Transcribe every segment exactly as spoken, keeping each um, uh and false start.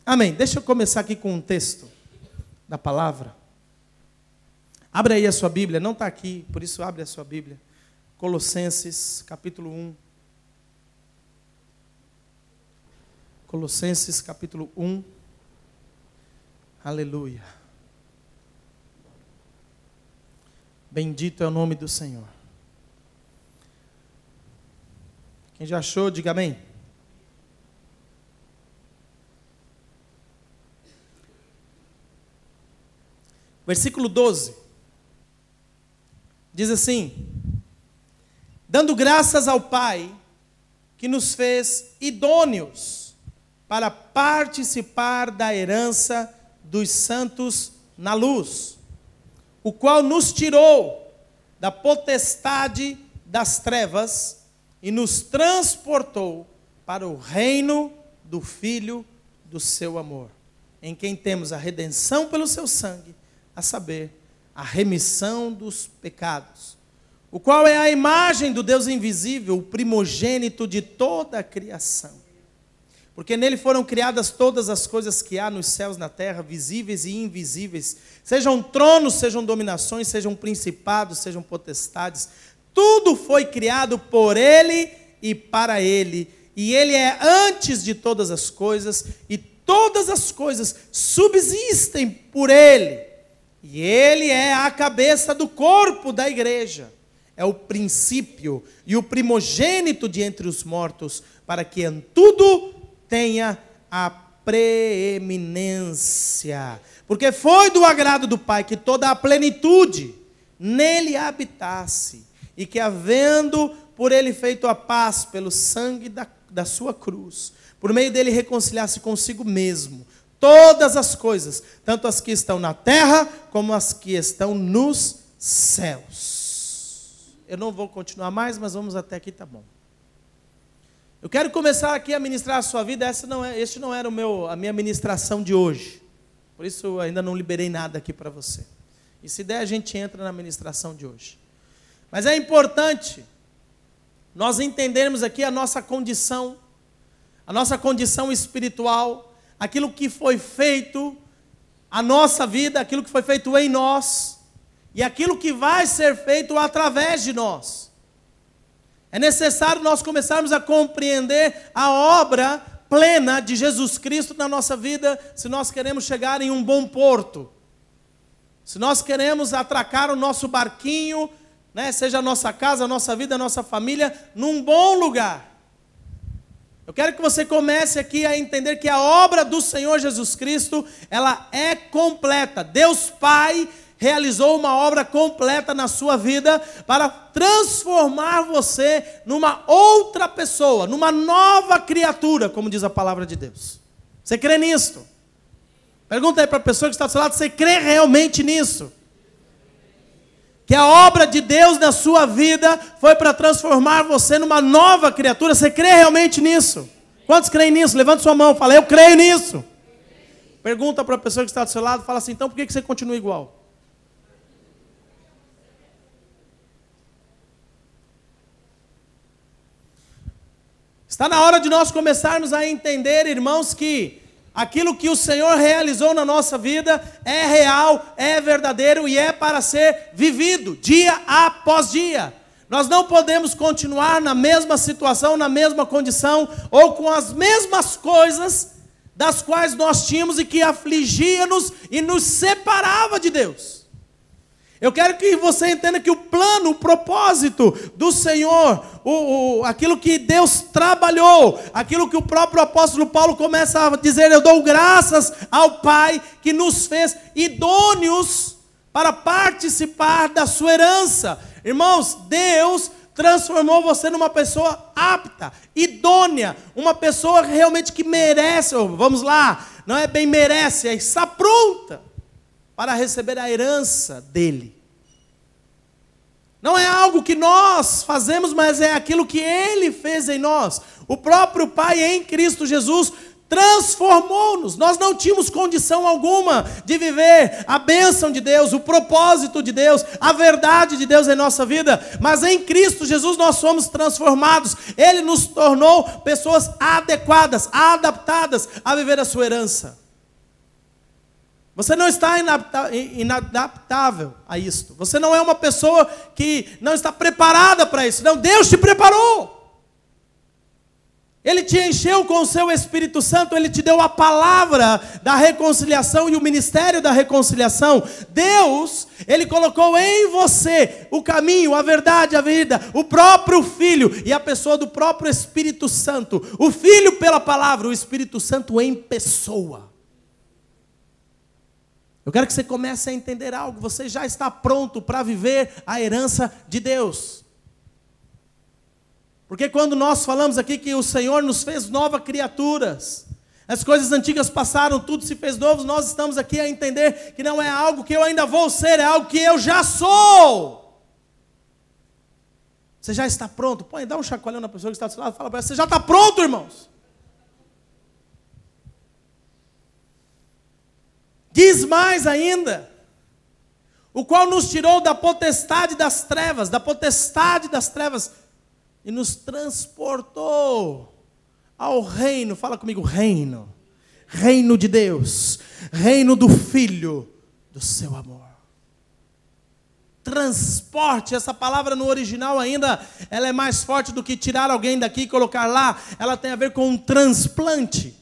Amém. Deixa eu começar aqui com um texto da palavra. Abre aí a sua Bíblia, não está aqui, por isso abre a sua Bíblia. Colossenses, capítulo um. Colossenses, capítulo um. Aleluia. Bendito é o nome do Senhor. Quem já achou, diga amém. Versículo doze. Diz assim: dando graças ao Pai, que nos fez idôneos para participar da herança dos santos na luz, o qual nos tirou da potestade das trevas e nos transportou para o reino do Filho do seu amor, em quem temos a redenção pelo seu sangue, a saber, a remissão dos pecados, o qual é a imagem do Deus invisível, o primogênito de toda a criação. Porque nele foram criadas todas as coisas que há nos céus e na terra, visíveis e invisíveis, sejam tronos, sejam dominações, sejam principados, sejam potestades. Tudo foi criado por ele e para ele, e ele é antes de todas as coisas, e todas as coisas subsistem por ele. E ele é a cabeça do corpo da igreja. É o princípio e o primogênito de entre os mortos, para que em tudo tenha a preeminência. Porque foi do agrado do Pai que toda a plenitude nele habitasse, e que, havendo por ele feito a paz pelo sangue da, da sua cruz, por meio dele reconciliasse consigo mesmo todas as coisas, tanto as que estão na terra, como as que estão nos céus. Eu não vou continuar mais, mas vamos até aqui, tá bom. Eu quero começar aqui a ministrar a sua vida. Essa não é, este não era o meu, a minha ministração de hoje. Por isso eu ainda não liberei nada aqui para você. E se der, a gente entra na ministração de hoje. Mas é importante nós entendermos aqui a nossa condição, a nossa condição espiritual, aquilo que foi feito, a nossa vida, aquilo que foi feito em nós, e aquilo que vai ser feito através de nós. É necessário nós começarmos a compreender a obra plena de Jesus Cristo na nossa vida, se nós queremos chegar em um bom porto. Se nós queremos atracar o nosso barquinho, né, seja a nossa casa, a nossa vida, a nossa família, num bom lugar. Eu quero que você comece aqui a entender que a obra do Senhor Jesus Cristo, ela é completa. Deus Pai realizou uma obra completa na sua vida para transformar você numa outra pessoa, numa nova criatura, como diz a palavra de Deus. Você crê nisso? Pergunta aí para a pessoa que está do seu lado, você crê realmente nisso? Que a obra de Deus na sua vida foi para transformar você numa nova criatura. Você crê realmente nisso? Quantos creem nisso? Levanta sua mão, fala, eu creio nisso. Pergunta para a pessoa que está do seu lado, fala assim, então por que você continua igual? Está na hora de nós começarmos a entender, irmãos, que aquilo que o Senhor realizou na nossa vida é real, é verdadeiro e é para ser vivido dia após dia. Nós não podemos continuar na mesma situação, na mesma condição, ou com as mesmas coisas das quais nós tínhamos e que afligia-nos e nos separava de Deus. Eu quero que você entenda que o plano, o propósito do Senhor, o, o, aquilo que Deus trabalhou, aquilo que o próprio apóstolo Paulo começa a dizer, eu dou graças ao Pai que nos fez idôneos para participar da sua herança. Irmãos, Deus transformou você numa pessoa apta, idônea, uma pessoa realmente que merece, vamos lá, não é bem merece, é está pronta para receber a herança dele. Não é algo que nós fazemos, mas é aquilo que ele fez em nós. O próprio Pai em Cristo Jesus transformou-nos. Nós não tínhamos condição alguma de viver a bênção de Deus, o propósito de Deus, a verdade de Deus em nossa vida, mas em Cristo Jesus nós somos transformados. Ele nos tornou pessoas adequadas, adaptadas a viver a sua herança. Você não está inadaptável a isto. Você não é uma pessoa que não está preparada para isso. Não, Deus te preparou. Ele te encheu com o seu Espírito Santo, Ele te deu a palavra da reconciliação e o ministério da reconciliação. Deus, Ele colocou em você o caminho, a verdade, a vida, o próprio Filho e a pessoa do próprio Espírito Santo. O Filho pela palavra, o Espírito Santo em pessoa. Eu quero que você comece a entender algo. Você já está pronto para viver a herança de Deus. Porque quando nós falamos aqui que o Senhor nos fez novas criaturas, as coisas antigas passaram, tudo se fez novo, nós estamos aqui a entender que não é algo que eu ainda vou ser, é algo que eu já sou. Você já está pronto? Põe, dá um chacoalhão na pessoa que está do seu lado, fala para ela, você já está pronto, irmãos? Diz mais ainda, o qual nos tirou da potestade das trevas, da potestade das trevas, e nos transportou ao reino, fala comigo, reino, reino de Deus, reino do Filho, do seu amor. Transporte, essa palavra no original ainda, ela é mais forte do que tirar alguém daqui e colocar lá, ela tem a ver com um transplante.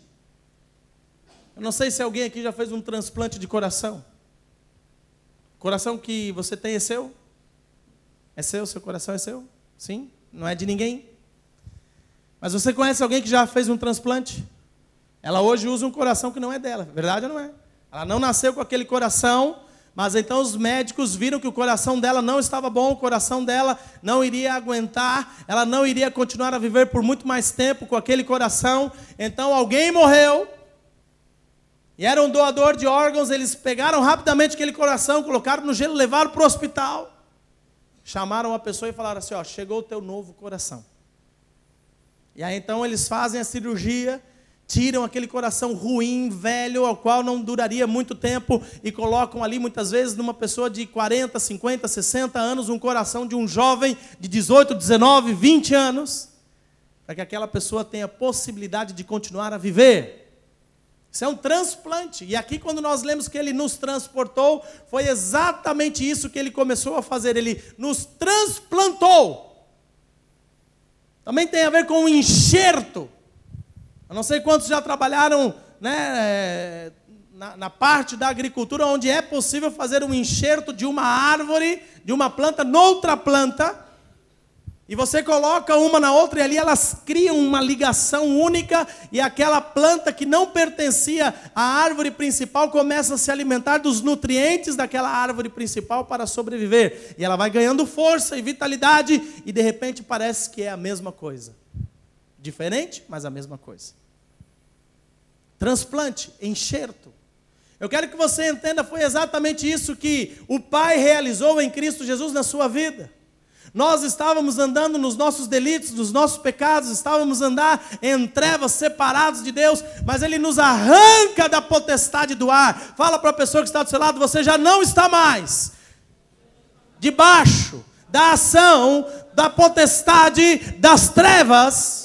Eu não sei se alguém aqui já fez um transplante de coração. O coração que você tem é seu? É seu, seu coração é seu? Sim? Não é de ninguém? Mas você conhece alguém que já fez um transplante? Ela hoje usa um coração que não é dela, verdade ou não é? Ela não nasceu com aquele coração, mas então os médicos viram que o coração dela não estava bom, o coração dela não iria aguentar, ela não iria continuar a viver por muito mais tempo com aquele coração. Então alguém morreu, e era um doador de órgãos, eles pegaram rapidamente aquele coração, colocaram no gelo, levaram para o hospital. Chamaram a pessoa e falaram assim, ó, chegou o teu novo coração. E aí então eles fazem a cirurgia, tiram aquele coração ruim, velho, ao qual não duraria muito tempo, e colocam ali muitas vezes numa pessoa de quarenta, cinquenta, sessenta anos, um coração de um jovem de dezoito, dezenove, vinte anos, para que aquela pessoa tenha possibilidade de continuar a viver. Isso é um transplante. E aqui quando nós lemos que Ele nos transportou, foi exatamente isso que Ele começou a fazer. Ele nos transplantou. Também tem a ver com um enxerto. Eu não sei quantos já trabalharam, né, na, na parte da agricultura, onde é possível fazer um enxerto de uma árvore, de uma planta, noutra planta. E você coloca uma na outra e ali elas criam uma ligação única, e aquela planta que não pertencia à árvore principal começa a se alimentar dos nutrientes daquela árvore principal para sobreviver. E ela vai ganhando força e vitalidade e de repente parece que é a mesma coisa. Diferente, mas a mesma coisa. Transplante, enxerto. Eu quero que você entenda, foi exatamente isso que o Pai realizou em Cristo Jesus na sua vida. Nós estávamos andando nos nossos delitos, nos nossos pecados, estávamos andando em trevas, separados de Deus, mas Ele nos arranca da potestade do ar. Fala para a pessoa que está do seu lado, você já não está mais debaixo da ação da potestade das trevas.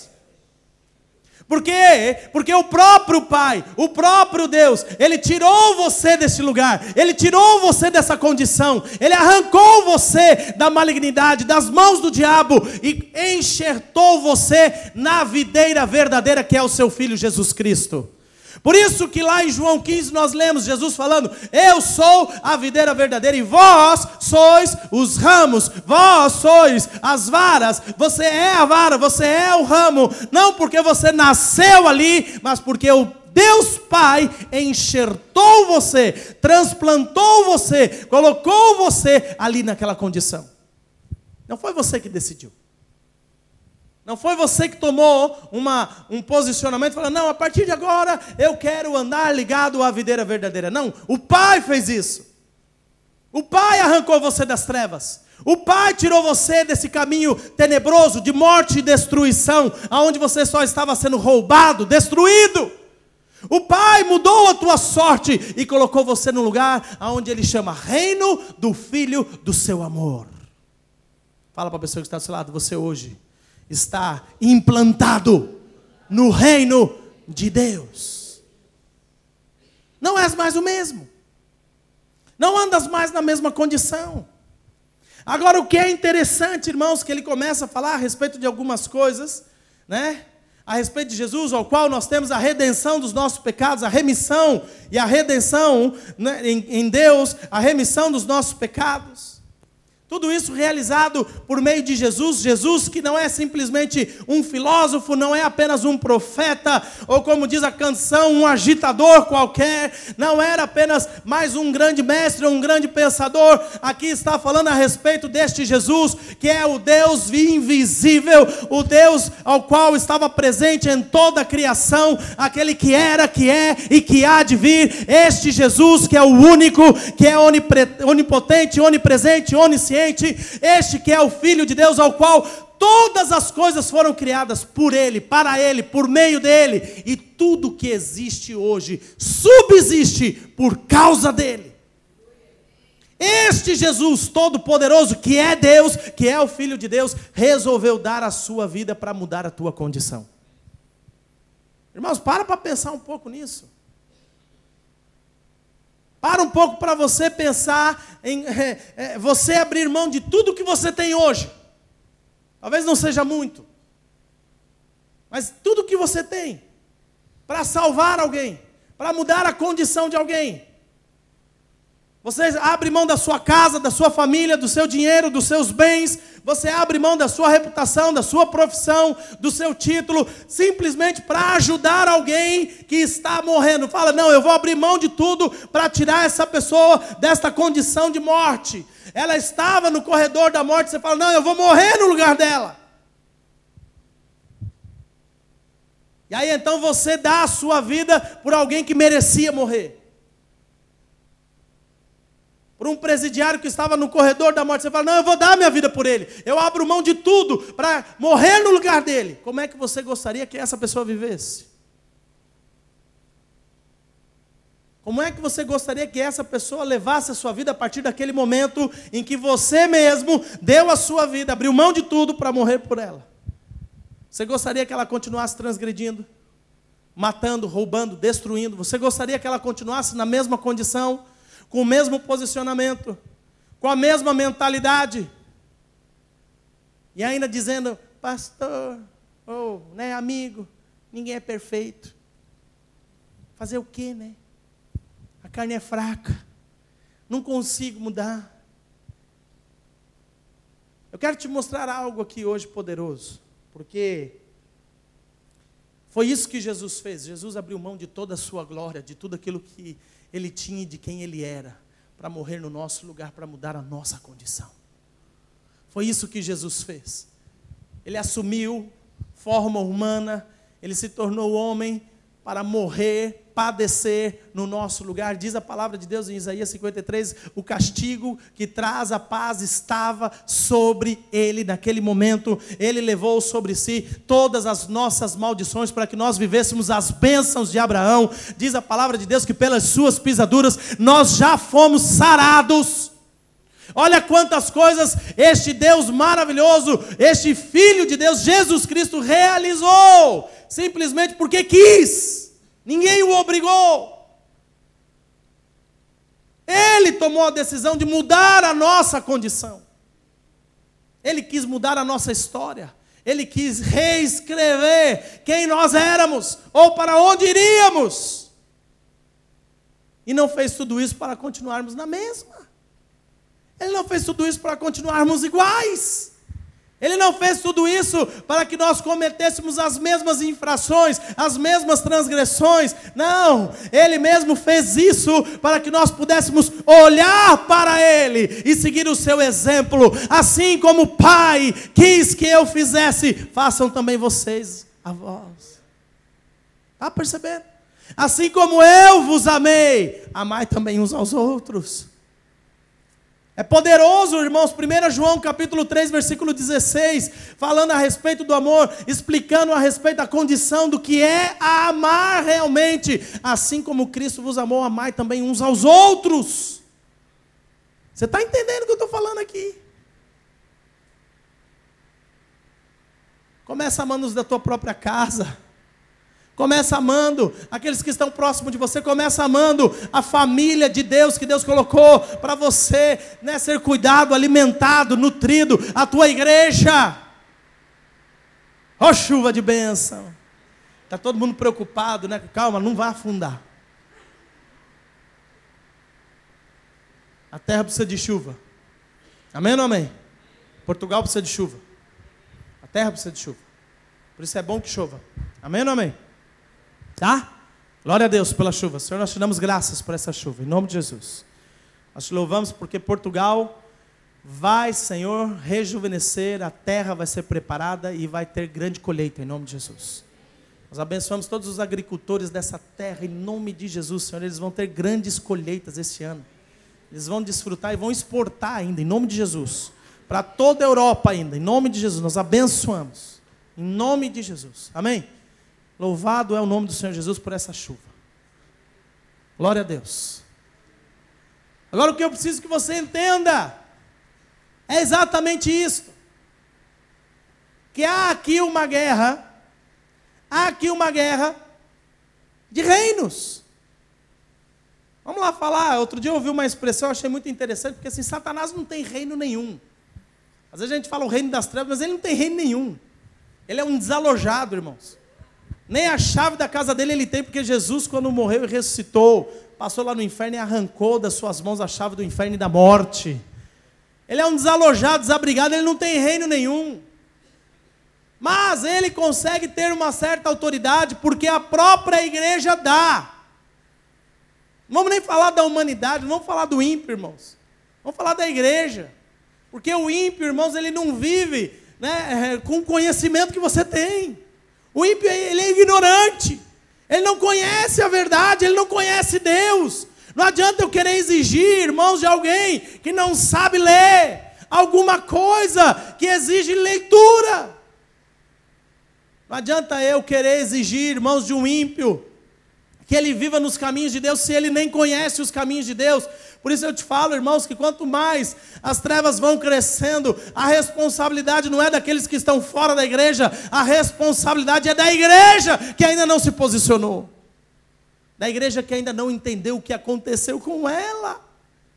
Por quê? Porque o próprio Pai, o próprio Deus, Ele tirou você desse lugar, Ele tirou você dessa condição, Ele arrancou você da malignidade, das mãos do diabo e enxertou você na videira verdadeira que é o seu Filho Jesus Cristo. Por isso que lá em João quinze nós lemos Jesus falando, eu sou a videira verdadeira e vós sois os ramos, vós sois as varas, você é a vara, você é o ramo, não porque você nasceu ali, mas porque o Deus Pai enxertou você, transplantou você, colocou você ali naquela condição. Não foi você que decidiu. Não foi você que tomou uma, um posicionamento e falou, não, a partir de agora eu quero andar ligado à videira verdadeira. Não, o Pai fez isso. O Pai arrancou você das trevas. O Pai tirou você desse caminho tenebroso de morte e destruição, aonde você só estava sendo roubado, destruído. O Pai mudou a tua sorte e colocou você no lugar onde Ele chama reino do Filho do seu amor. Fala para a pessoa que está do seu lado, você hoje está implantado no reino de Deus. Não és mais o mesmo. Não andas mais na mesma condição. Agora, o que é interessante, irmãos, que ele começa a falar a respeito de algumas coisas, né? A respeito de Jesus, ao qual nós temos a redenção dos nossos pecados, a remissão e a redenção, né, em, em Deus, a remissão dos nossos pecados. Tudo isso realizado por meio de Jesus. Jesus que não é simplesmente um filósofo, não é apenas um profeta, ou como diz a canção, um agitador qualquer. Não era apenas mais um grande mestre, um grande pensador. Aqui está falando a respeito deste Jesus, que é o Deus invisível, o Deus ao qual estava presente em toda a criação, aquele que era, que é e que há de vir. Este Jesus que é o único, que é onipotente, onipresente, onisciente. Este que é o Filho de Deus, ao qual todas as coisas foram criadas por Ele, para Ele, por meio dEle. E tudo que existe hoje subsiste por causa dEle. Este Jesus todo-poderoso, que é Deus, que é o Filho de Deus, resolveu dar a sua vida para mudar a tua condição. Irmãos, para para pensar um pouco nisso. Para um pouco para você pensar em é, é, você abrir mão de tudo que você tem hoje. Talvez não seja muito. Mas tudo que você tem para salvar alguém, para mudar a condição de alguém. Você abre mão da sua casa, da sua família, do seu dinheiro, dos seus bens. Você abre mão da sua reputação, da sua profissão, do seu título, simplesmente para ajudar alguém que está morrendo. Fala, não, eu vou abrir mão de tudo para tirar essa pessoa desta condição de morte. Ela estava no corredor da morte, você fala, não, eu vou morrer no lugar dela. E aí então você dá a sua vida por alguém que merecia morrer. Por um presidiário que estava no corredor da morte, você fala, não, eu vou dar minha vida por ele. Eu abro mão de tudo para morrer no lugar dele. Como é que você gostaria que essa pessoa vivesse? Como é que você gostaria que essa pessoa levasse a sua vida a partir daquele momento em que você mesmo deu a sua vida, abriu mão de tudo para morrer por ela? Você gostaria que ela continuasse transgredindo, matando, roubando, destruindo? Você gostaria que ela continuasse na mesma condição, com o mesmo posicionamento, com a mesma mentalidade, e ainda dizendo, pastor, ou oh, né, amigo, ninguém é perfeito. Fazer o quê, né? A carne é fraca, não consigo mudar. Eu quero te mostrar algo aqui hoje poderoso, porque foi isso que Jesus fez. Jesus abriu mão de toda a sua glória, de tudo aquilo que Ele tinha e de quem Ele era, para morrer no nosso lugar, para mudar a nossa condição. Foi isso que Jesus fez. Ele assumiu forma humana, Ele se tornou homem para morrer, padecer no nosso lugar. Diz a palavra de Deus em Isaías cinquenta e três, o castigo que traz a paz estava sobre Ele naquele momento. Ele levou sobre si todas as nossas maldições para que nós vivêssemos as bênçãos de Abraão. Diz a palavra de Deus que pelas suas pisaduras nós já fomos sarados. Olha quantas coisas este Deus maravilhoso, este Filho de Deus, Jesus Cristo, realizou, simplesmente porque quis. Ninguém o obrigou. Ele tomou a decisão de mudar a nossa condição. Ele quis mudar a nossa história. Ele quis reescrever quem nós éramos, ou para onde iríamos. E não fez tudo isso para continuarmos na mesma. Ele não fez tudo isso para continuarmos iguais. Ele não fez tudo isso para que nós cometêssemos as mesmas infrações, as mesmas transgressões. Não, Ele mesmo fez isso para que nós pudéssemos olhar para Ele e seguir o seu exemplo. Assim como o Pai quis que eu fizesse, façam também vocês a vós. Está percebendo? Assim como eu vos amei, amai também uns aos outros. É poderoso, irmãos, primeiro João capítulo três, versículo dezesseis, falando a respeito do amor, explicando a respeito da condição do que é amar realmente, assim como Cristo vos amou, amai também uns aos outros. Você está entendendo o que eu estou falando aqui? Começa amando os da tua própria casa. Começa amando aqueles que estão próximos de você. Começa amando a família de Deus que Deus colocou para você, né, ser cuidado, alimentado, nutrido. A tua igreja. Ó, chuva de bênção. Está todo mundo preocupado, né? Calma, não vai afundar. A terra precisa de chuva. Amém ou não amém? Portugal precisa de chuva. A terra precisa de chuva. Por isso é bom que chova. Amém ou não amém? Tá? Glória a Deus pela chuva. Senhor, nós te damos graças por essa chuva, em nome de Jesus. Nós te louvamos porque Portugal vai, Senhor, rejuvenescer, a terra vai ser preparada e vai ter grande colheita, em nome de Jesus. Nós abençoamos todos os agricultores dessa terra, em nome de Jesus, Senhor. Eles vão ter grandes colheitas este ano. Eles vão desfrutar e vão exportar ainda, em nome de Jesus. Para toda a Europa ainda, em nome de Jesus. Nós abençoamos, em nome de Jesus. Amém? Louvado é o nome do Senhor Jesus por essa chuva. Glória a Deus. Agora o que eu preciso que você entenda é exatamente isso. Que há aqui uma guerra, há aqui uma guerra de reinos. Vamos lá falar, outro dia eu ouvi uma expressão, eu achei muito interessante, porque assim, Satanás não tem reino nenhum. Às vezes a gente fala o reino das trevas, mas ele não tem reino nenhum. Ele é um desalojado, irmãos. Nem a chave da casa dele ele tem, porque Jesus, quando morreu e ressuscitou, passou lá no inferno e arrancou das suas mãos a chave do inferno e da morte. Ele é um desalojado, desabrigado, ele não tem reino nenhum. Mas ele consegue ter uma certa autoridade, porque a própria igreja dá. Não vamos nem falar da humanidade, não vamos falar do ímpio, irmãos. Vamos falar da igreja. Porque o ímpio, irmãos, ele não vive, né, com o conhecimento que você tem. O ímpio, ele é ignorante, ele não conhece a verdade, ele não conhece Deus. Não adianta eu querer exigir, irmãos, de alguém que não sabe ler alguma coisa que exige leitura. Não adianta eu querer exigir, irmãos, de um ímpio que ele viva nos caminhos de Deus, se ele nem conhece os caminhos de Deus. Por isso eu te falo, irmãos, que quanto mais as trevas vão crescendo, a responsabilidade não é daqueles que estão fora da igreja, a responsabilidade é da igreja que ainda não se posicionou, da igreja que ainda não entendeu o que aconteceu com ela.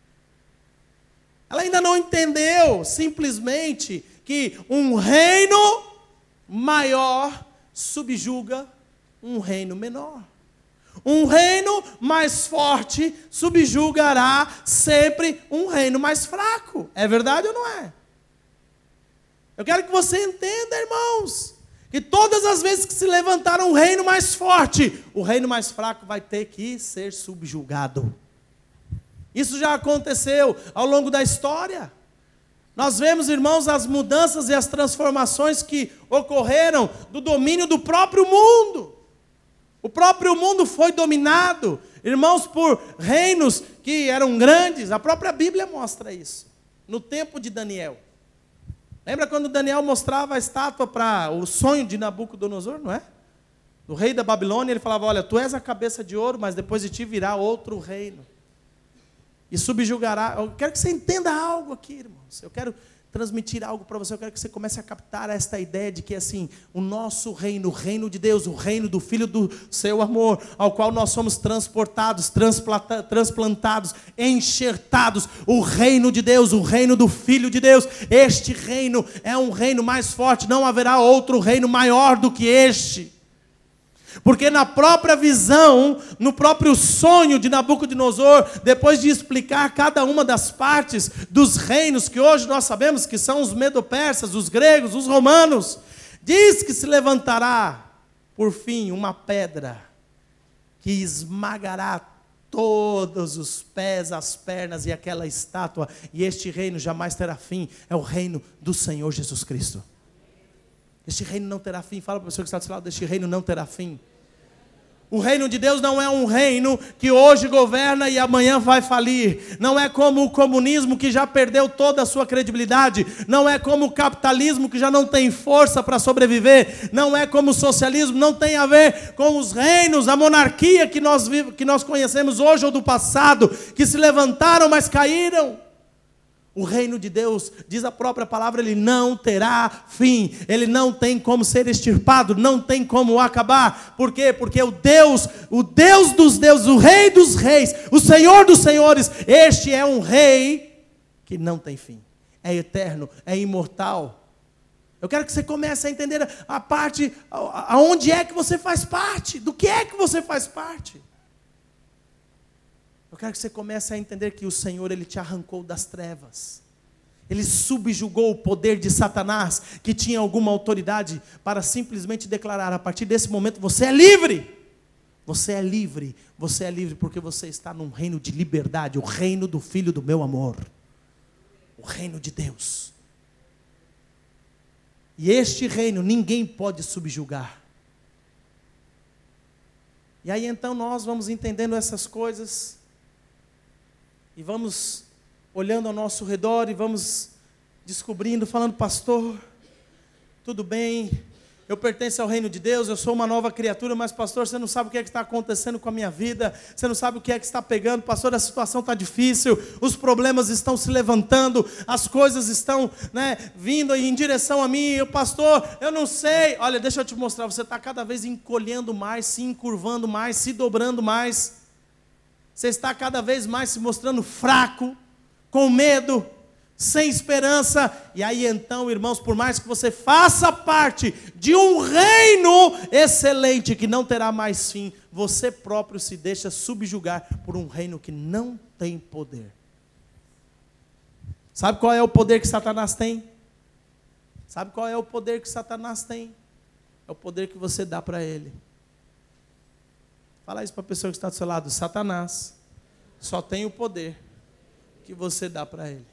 Ela ainda não entendeu simplesmente que um reino maior subjuga um reino menor. Um reino mais forte subjugará sempre um reino mais fraco. É verdade ou não é? Eu quero que você entenda, irmãos, que todas as vezes que se levantar um reino mais forte, o reino mais fraco vai ter que ser subjugado. Isso já aconteceu ao longo da história. Nós vemos, irmãos, as mudanças e as transformações que ocorreram do domínio do próprio mundo. O próprio mundo foi dominado, irmãos, por reinos que eram grandes. A própria Bíblia mostra isso. No tempo de Daniel. Lembra quando Daniel mostrava a estátua para o sonho de Nabucodonosor, não é? Do rei da Babilônia, ele falava, olha, tu és a cabeça de ouro, mas depois de ti virá outro reino. E subjugará. Eu quero que você entenda algo aqui, irmãos. Eu quero transmitir algo para você, eu quero que você comece a captar esta ideia de que assim, o nosso reino, o reino de Deus, o reino do Filho do seu amor, ao qual nós somos transportados, transplantados, enxertados, o reino de Deus, o reino do Filho de Deus, este reino é um reino mais forte, não haverá outro reino maior do que este. Porque na própria visão, no próprio sonho de Nabucodonosor, depois de explicar cada uma das partes dos reinos que hoje nós sabemos que são os medo-persas, os gregos, os romanos, diz que se levantará, por fim, uma pedra que esmagará todos os pés, as pernas e aquela estátua, e este reino jamais terá fim, é o reino do Senhor Jesus Cristo. Este reino não terá fim. Fala para a pessoa que está do seu lado, este reino não terá fim. O reino de Deus não é um reino que hoje governa e amanhã vai falir. Não é como o comunismo que já perdeu toda a sua credibilidade. Não é como o capitalismo que já não tem força para sobreviver. Não é como o socialismo, não tem a ver com os reinos, a monarquia que nós, que nós conhecemos hoje ou do passado, que se levantaram, mas caíram. O reino de Deus, diz a própria palavra, ele não terá fim. Ele não tem como ser extirpado, não tem como acabar. Por quê? Porque o Deus, o Deus dos deuses, o Rei dos reis, o Senhor dos senhores, este é um rei que não tem fim. É eterno, é imortal. Eu quero que você comece a entender a parte, aonde é que você faz parte, do que é que você faz parte. Eu quero que você comece a entender que o Senhor, Ele te arrancou das trevas. Ele subjugou o poder de Satanás, que tinha alguma autoridade, para simplesmente declarar, a partir desse momento, você é livre. Você é livre, você é livre porque você está num reino de liberdade, o reino do Filho do meu amor. O reino de Deus. E este reino ninguém pode subjugar. E aí então nós vamos entendendo essas coisas, e vamos olhando ao nosso redor, e vamos descobrindo, falando, pastor, tudo bem, eu pertenço ao reino de Deus, eu sou uma nova criatura, mas pastor, você não sabe o que é que está acontecendo com a minha vida, você não sabe o que é que está pegando, pastor, a situação está difícil, os problemas estão se levantando, as coisas estão, né, vindo em direção a mim, eu, pastor, eu não sei, olha, deixa eu te mostrar, você está cada vez encolhendo mais, se encurvando mais, se dobrando mais, você está cada vez mais se mostrando fraco, com medo, sem esperança. E aí então, irmãos, por mais que você faça parte de um reino excelente que não terá mais fim, você próprio se deixa subjugar por um reino que não tem poder. Sabe qual é o poder que Satanás tem? Sabe qual é o poder que Satanás tem? É o poder que você dá para ele. Fala isso para a pessoa que está do seu lado. Satanás só tem o poder que você dá para ele.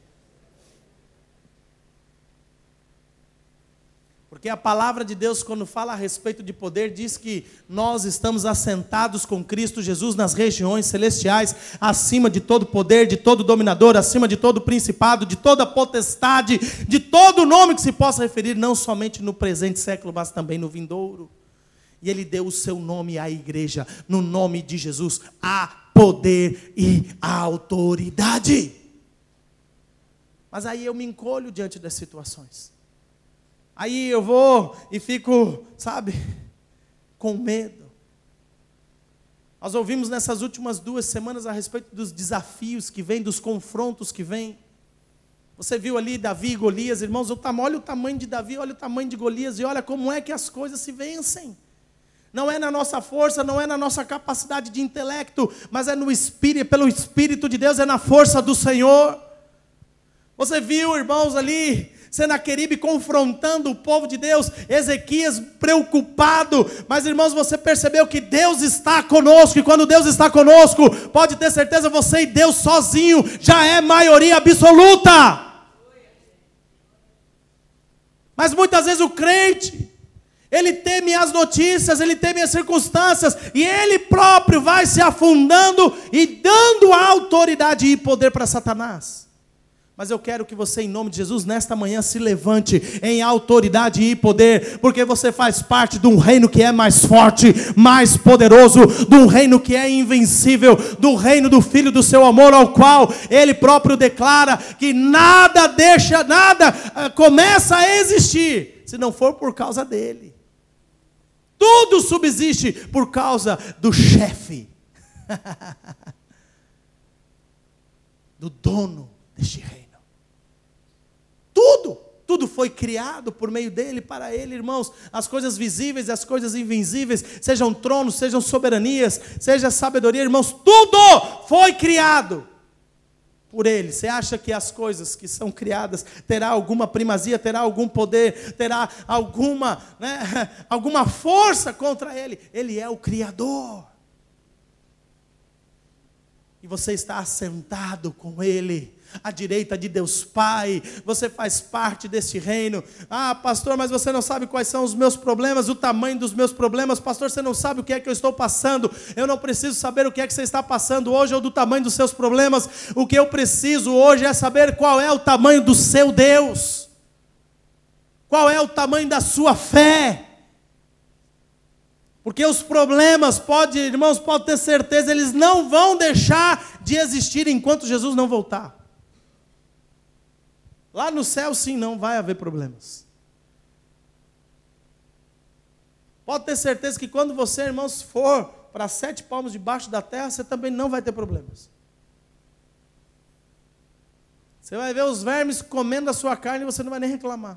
Porque a palavra de Deus, quando fala a respeito de poder, diz que nós estamos assentados com Cristo Jesus nas regiões celestiais, acima de todo poder, de todo dominador, acima de todo principado, de toda potestade, de todo nome que se possa referir, não somente no presente século, mas também no vindouro. E Ele deu o seu nome à igreja. No nome de Jesus há poder e autoridade. Mas aí eu me encolho diante das situações. Aí eu vou e fico, sabe, com medo. Nós ouvimos nessas últimas duas semanas a respeito dos desafios que vêm, dos confrontos que vêm. Você viu ali Davi e Golias, irmãos, olha o tamanho de Davi, olha o tamanho de Golias, e olha como é que as coisas se vencem. Não é na nossa força, não é na nossa capacidade de intelecto, mas é no Espírito, pelo Espírito de Deus, é na força do Senhor. Você viu, irmãos, ali, Senaqueribe confrontando o povo de Deus, Ezequias preocupado, mas irmãos, você percebeu que Deus está conosco, e quando Deus está conosco, pode ter certeza, você e Deus sozinho, já é maioria absoluta. Mas muitas vezes o crente, ele teme as notícias, ele teme as circunstâncias, e ele próprio vai se afundando e dando autoridade e poder para Satanás. Mas eu quero que você, em nome de Jesus, nesta manhã se levante em autoridade e poder, porque você faz parte de um reino que é mais forte, mais poderoso, de um reino que é invencível, do reino do Filho do seu amor, ao qual Ele próprio declara que nada deixa, nada começa a existir, se não for por causa dEle. Tudo subsiste por causa do chefe, do dono deste reino. Tudo, tudo foi criado por meio dele, para ele, irmãos. As coisas visíveis e as coisas invisíveis, sejam tronos, sejam soberanias, seja sabedoria, irmãos, tudo foi criado por ele. Você acha que as coisas que são criadas terá alguma primazia, terá algum poder, terá alguma, né, alguma força contra ele? Ele é o Criador. e você está assentado com Ele, à direita de Deus Pai, você faz parte desse reino. Ah, pastor, mas você não sabe quais são os meus problemas, o tamanho dos meus problemas. Pastor, você não sabe o que é que eu estou passando. Eu não preciso saber o que é que você está passando hoje ou do tamanho dos seus problemas. O que eu preciso hoje é saber qual é o tamanho do seu Deus, qual é o tamanho da sua fé. Porque os problemas, pode, irmãos, pode ter certeza, eles não vão deixar de existir enquanto Jesus não voltar. Lá no céu, sim, não vai haver problemas. Pode ter certeza que quando você, irmãos, for para sete palmos debaixo da terra, você também não vai ter problemas. Você vai ver os vermes comendo a sua carne e você não vai nem reclamar.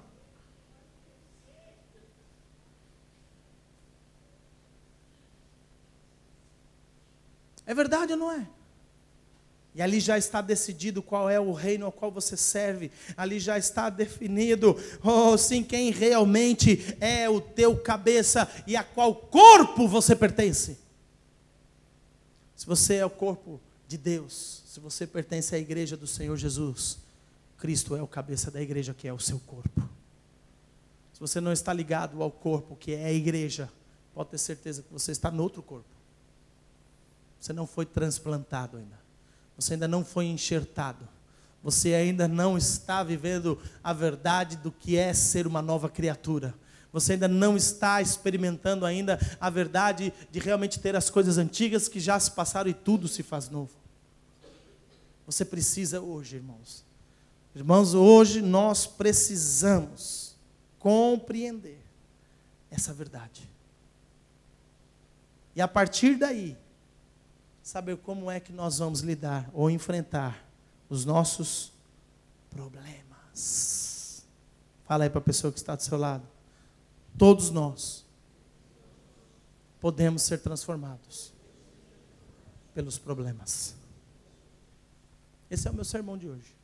É verdade ou não é? E ali já está decidido qual é o reino ao qual você serve. Ali já está definido, oh sim, quem realmente é o teu cabeça e a qual corpo você pertence. Se você é o corpo de Deus, se você pertence à igreja do Senhor Jesus, Cristo é o cabeça da igreja, que é o seu corpo. Se você não está ligado ao corpo, que é a igreja, pode ter certeza que você está no outro corpo. Você não foi transplantado ainda. Você ainda não foi enxertado. Você ainda não está vivendo a verdade do que é ser uma nova criatura. Você ainda não está experimentando ainda a verdade de realmente ter as coisas antigas que já se passaram e tudo se faz novo. Você precisa hoje, irmãos. Irmãos, hoje nós precisamos compreender essa verdade. E a partir daí, saber como é que nós vamos lidar ou enfrentar os nossos problemas. Fala aí para a pessoa que está do seu lado. Todos nós podemos ser transformados pelos problemas. Esse é o meu sermão de hoje.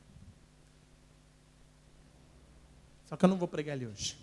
Só que eu não vou pregar ele hoje.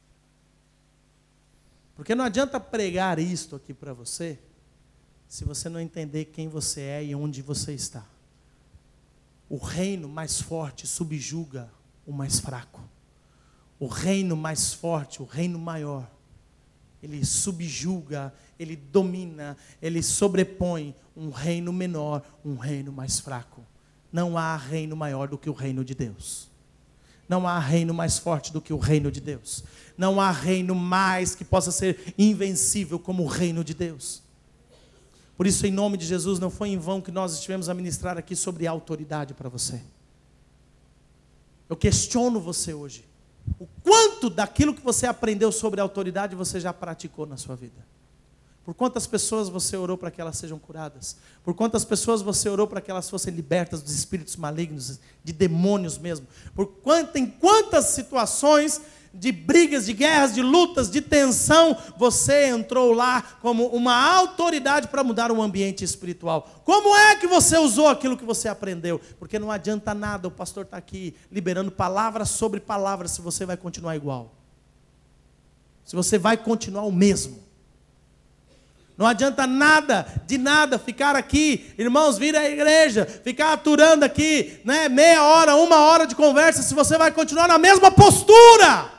Porque não adianta pregar isto aqui para você se você não entender quem você é e onde você está. O reino mais forte subjuga o mais fraco. O reino mais forte, o reino maior, ele subjuga, ele domina, ele sobrepõe um reino menor, um reino mais fraco. Não há reino maior do que o reino de Deus. Não há reino mais forte do que o reino de Deus. Não há reino mais que possa ser invencível como o reino de Deus. Por isso, em nome de Jesus, não foi em vão que nós estivemos a ministrar aqui sobre autoridade para você. Eu questiono você hoje. O quanto daquilo que você aprendeu sobre autoridade você já praticou na sua vida? Por quantas pessoas você orou para que elas sejam curadas? Por quantas pessoas você orou para que elas fossem libertas dos espíritos malignos, de demônios mesmo? Por quanto, em quantas situações de brigas, de guerras, de lutas, de tensão, você entrou lá como uma autoridade para mudar o ambiente espiritual? Como é que você usou aquilo que você aprendeu? Porque não adianta nada, o pastor está aqui liberando palavras sobre palavras, se você vai continuar igual. Se você vai continuar o mesmo. Não adianta nada, de nada, ficar aqui, irmãos, vir à igreja, ficar aturando aqui, né, meia hora, uma hora de conversa, se você vai continuar na mesma postura.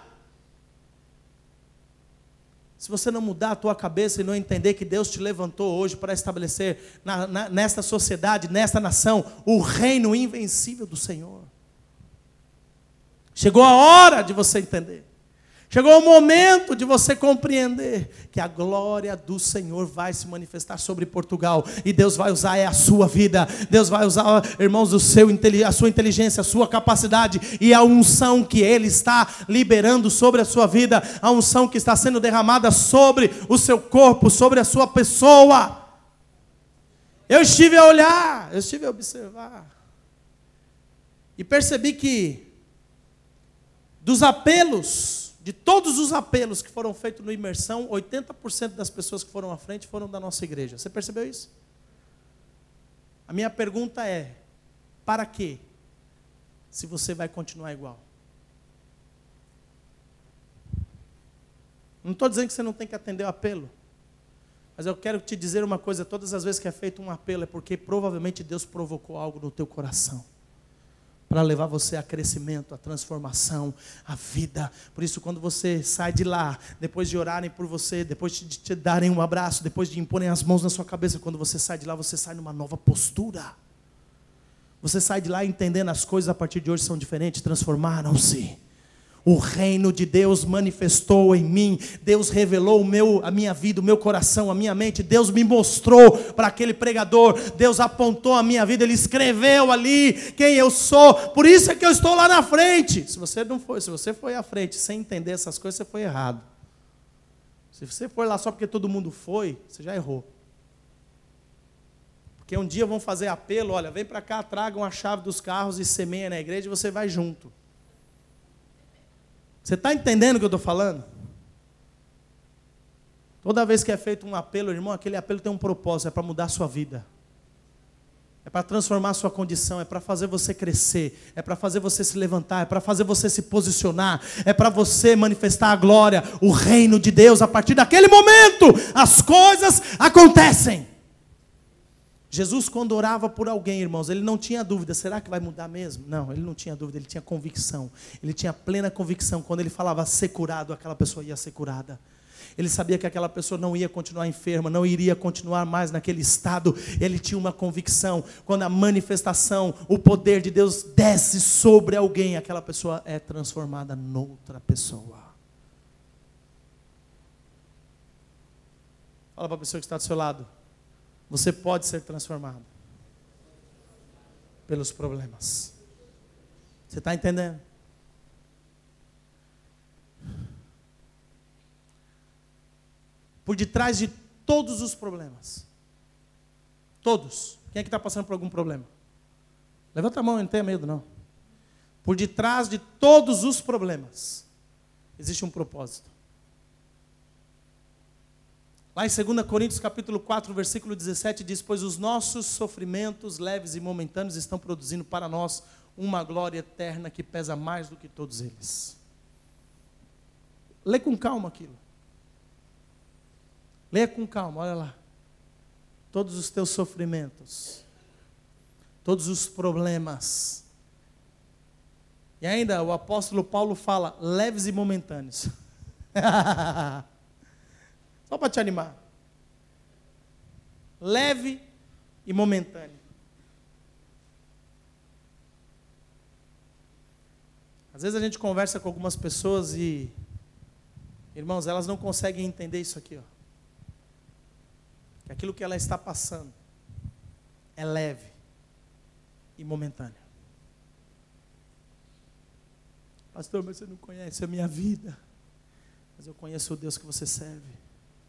Se você não mudar a tua cabeça e não entender que Deus te levantou hoje para estabelecer na, na, nesta sociedade, nesta nação, o reino invencível do Senhor. Chegou a hora de você entender. Chegou o momento de você compreender que a glória do Senhor vai se manifestar sobre Portugal. E Deus vai usar é a sua vida. Deus vai usar, irmãos, o seu, a sua inteligência, a sua capacidade e a unção que Ele está liberando sobre a sua vida. A unção que está sendo derramada sobre o seu corpo, sobre a sua pessoa. Eu estive a olhar, eu estive a observar. E percebi que dos apelos, de todos os apelos que foram feitos no Imersão, oitenta por cento das pessoas que foram à frente foram da nossa igreja. Você percebeu isso? A minha pergunta é, para quê? Se você vai continuar igual. Não estou dizendo que você não tem que atender o apelo. Mas eu quero te dizer uma coisa, todas as vezes que é feito um apelo, é porque provavelmente Deus provocou algo no teu coração, para levar você a crescimento, a transformação, a vida. Por isso, quando você sai de lá, depois de orarem por você, depois de te darem um abraço, depois de imporem as mãos na sua cabeça, quando você sai de lá, você sai numa nova postura. Você sai de lá entendendo as coisas a partir de hoje são diferentes, transformaram-se. O reino de Deus manifestou em mim. Deus revelou o meu, a minha vida, o meu coração, a minha mente. Deus me mostrou para aquele pregador. Deus apontou a minha vida. Ele escreveu ali quem eu sou. Por isso é que eu estou lá na frente. Se você não foi, se você foi à frente sem entender essas coisas, você foi errado. Se você for lá só porque todo mundo foi, você já errou. Porque um dia vão fazer apelo, olha, vem para cá, tragam a chave dos carros e semeia na igreja e você vai junto. Você está entendendo o que eu estou falando? Toda vez que é feito um apelo, irmão, aquele apelo tem um propósito, é para mudar a sua vida. É para transformar a sua condição, é para fazer você crescer, é para fazer você se levantar, é para fazer você se posicionar, é para você manifestar a glória, o reino de Deus. A partir daquele momento, as coisas acontecem. Jesus, quando orava por alguém, irmãos, ele não tinha dúvida, será que vai mudar mesmo? Não, ele não tinha dúvida, ele tinha convicção. Ele tinha plena convicção. Quando ele falava ser curado, aquela pessoa ia ser curada. Ele sabia que aquela pessoa não ia continuar enferma, não iria continuar mais naquele estado. Ele tinha uma convicção. Quando a manifestação, o poder de Deus desce sobre alguém, aquela pessoa é transformada noutra pessoa. Fala para a pessoa que está do seu lado. Você pode ser transformado pelos problemas. Você está entendendo? Por detrás de todos os problemas. Todos. Quem é que está passando por algum problema? Levanta a mão, não tenha medo não. Por detrás de todos os problemas, existe um propósito. Lá em dois Coríntios capítulo quatro, versículo dezessete, diz: pois os nossos sofrimentos leves e momentâneos estão produzindo para nós uma glória eterna que pesa mais do que todos eles. Lê com calma aquilo. Leia com calma, olha lá. Todos os teus sofrimentos, todos os problemas. E ainda o apóstolo Paulo fala, leves e momentâneos. Só para te animar. Leve e momentâneo. Às vezes a gente conversa com algumas pessoas e, irmãos, elas não conseguem entender isso aqui, ó. Que aquilo que ela está passando é leve e momentâneo. Pastor, mas você não conhece a minha vida. Mas eu conheço o Deus que você serve.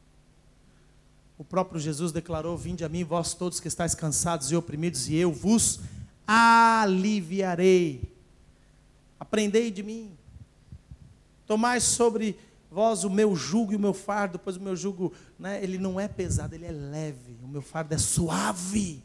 O próprio Jesus declarou, vinde a mim, vós todos que estáis cansados e oprimidos, e eu vos aliviarei. Aprendei de mim. Tomai sobre vós o meu jugo e o meu fardo, pois o meu jugo, né, ele não é pesado, ele é leve. O meu fardo é suave.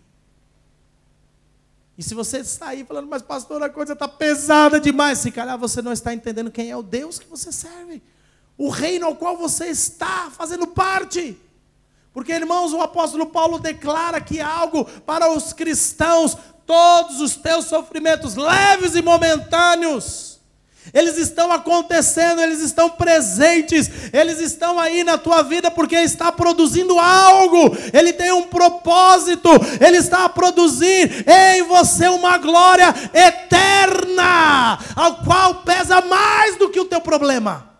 E se você está aí falando, mas pastor, a coisa está pesada demais, se calhar você não está entendendo quem é o Deus que você serve. O reino ao qual você está fazendo parte. Porque, irmãos, o apóstolo Paulo declara que algo para os cristãos, todos os teus sofrimentos leves e momentâneos, eles estão acontecendo, eles estão presentes, eles estão aí na tua vida porque está produzindo algo, ele tem um propósito, ele está a produzir em você uma glória eterna, ao qual pesa mais do que o teu problema.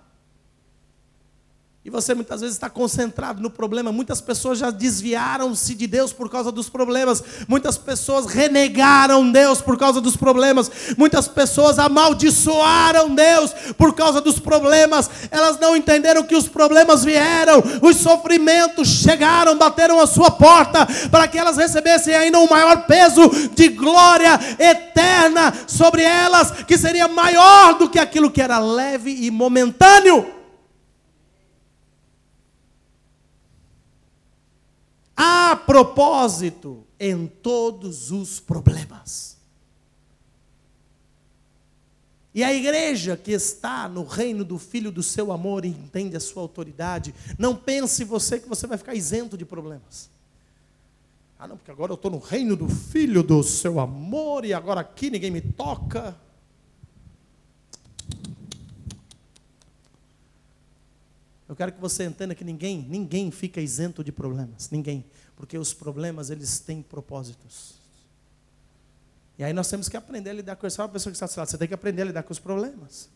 E você muitas vezes está concentrado no problema. Muitas pessoas já desviaram-se de Deus por causa dos problemas. Muitas pessoas renegaram Deus por causa dos problemas. Muitas pessoas amaldiçoaram Deus por causa dos problemas. Elas não entenderam que os problemas vieram. Os sofrimentos chegaram, bateram a sua porta para que elas recebessem ainda um maior peso de glória eterna sobre elas, que seria maior do que aquilo que era leve e momentâneo. Há propósito em todos os problemas. E a igreja que está no reino do Filho do seu amor e entende a sua autoridade, não pense você que você vai ficar isento de problemas. Ah não, porque agora eu estou no reino do Filho do seu amor e agora aqui ninguém me toca. Eu quero que você entenda que ninguém, ninguém fica isento de problemas, ninguém. Porque os problemas, eles têm propósitos. E aí nós temos que aprender a lidar com isso. Fala a pessoa que está do seu lado, você tem que aprender a lidar com os problemas.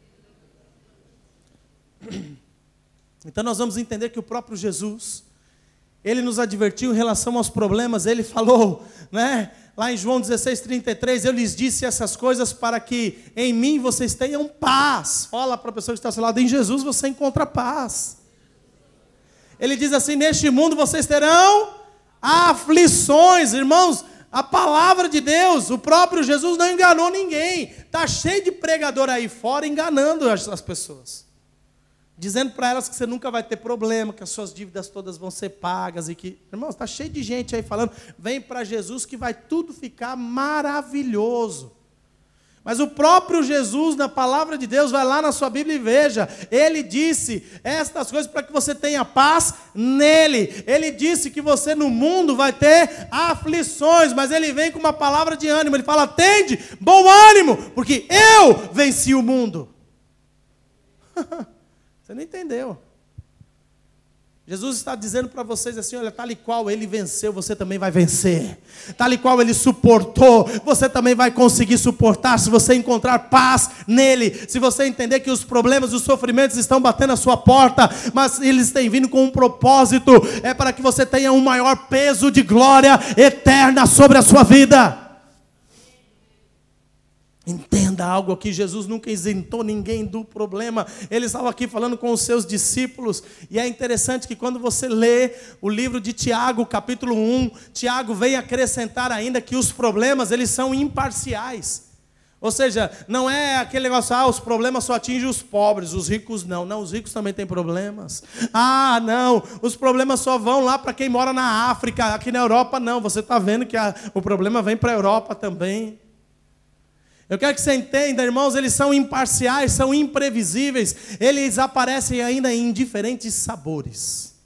Então nós vamos entender que o próprio Jesus, ele nos advertiu em relação aos problemas. Ele falou, né, lá em João dezesseis, trinta e três, eu lhes disse essas coisas para que em mim vocês tenham paz. Fala para a pessoa que está do seu lado, em Jesus você encontra paz. Ele diz assim, neste mundo vocês terão aflições. Irmãos, a palavra de Deus, o próprio Jesus não enganou ninguém. Está cheio de pregador aí fora enganando as, as pessoas. Dizendo para elas que você nunca vai ter problema, que as suas dívidas todas vão ser pagas. E que, irmãos, está cheio de gente aí falando, vem para Jesus que vai tudo ficar maravilhoso. Mas o próprio Jesus, na palavra de Deus, vai lá na sua Bíblia e veja. Ele disse estas coisas para que você tenha paz nele. Ele disse que você no mundo vai ter aflições, mas ele vem com uma palavra de ânimo. Ele fala, tende bom ânimo, porque eu venci o mundo. Você não entendeu. Jesus está dizendo para vocês assim, olha, tal e qual ele venceu, você também vai vencer. Tal e qual ele suportou, você também vai conseguir suportar, se você encontrar paz nele. Se você entender que os problemas, os sofrimentos estão batendo a sua porta, mas eles têm vindo com um propósito, é para que você tenha um maior peso de glória eterna sobre a sua vida. Entenda algo aqui, Jesus nunca isentou ninguém do problema. Ele estava aqui falando com os seus discípulos. E é interessante que quando você lê o livro de Tiago, capítulo um, Tiago vem acrescentar ainda que os problemas, eles são imparciais. Ou seja, não é aquele negócio, ah, os problemas só atingem os pobres, os ricos não. Não, os ricos também têm problemas. Ah, não, os problemas só vão lá para quem mora na África, aqui na Europa não. Você está vendo que a, o problema vem para a Europa também. Eu quero que você entenda, irmãos, eles são imparciais, são imprevisíveis, eles aparecem ainda em diferentes sabores.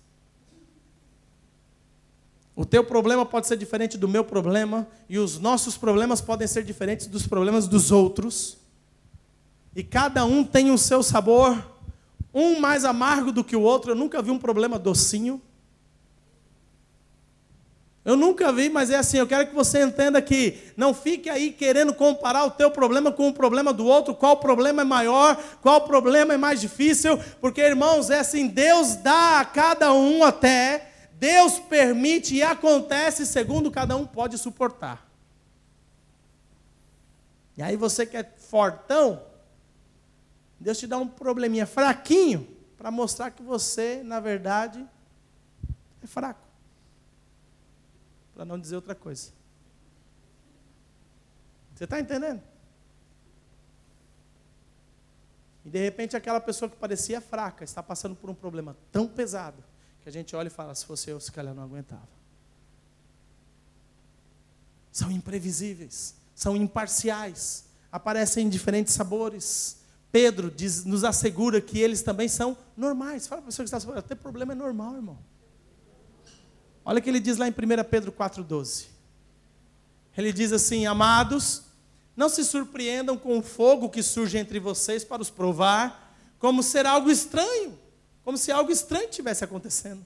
O teu problema pode ser diferente do meu problema, e os nossos problemas podem ser diferentes dos problemas dos outros. E cada um tem o seu sabor, um mais amargo do que o outro. Eu nunca vi um problema docinho. Eu nunca vi, mas é assim, eu quero que você entenda que não fique aí querendo comparar o teu problema com o problema do outro, qual problema é maior, qual problema é mais difícil, porque, irmãos, é assim, Deus dá a cada um até, Deus permite e acontece segundo cada um pode suportar. E aí você que é fortão, Deus te dá um probleminha fraquinho, para mostrar que você, na verdade, é fraco. Para não dizer outra coisa. Você está entendendo? E de repente aquela pessoa que parecia fraca está passando por um problema tão pesado que a gente olha e fala, se fosse eu, se calhar não aguentava. São imprevisíveis, são imparciais, aparecem em diferentes sabores. Pedro diz, nos assegura que eles também são normais. Fala para a pessoa que está falando, ter problema é normal, irmão. Olha o que ele diz lá em primeira Pedro quatro, doze. Ele diz assim, amados, não se surpreendam com o fogo que surge entre vocês para os provar, como ser algo estranho, como se algo estranho estivesse acontecendo.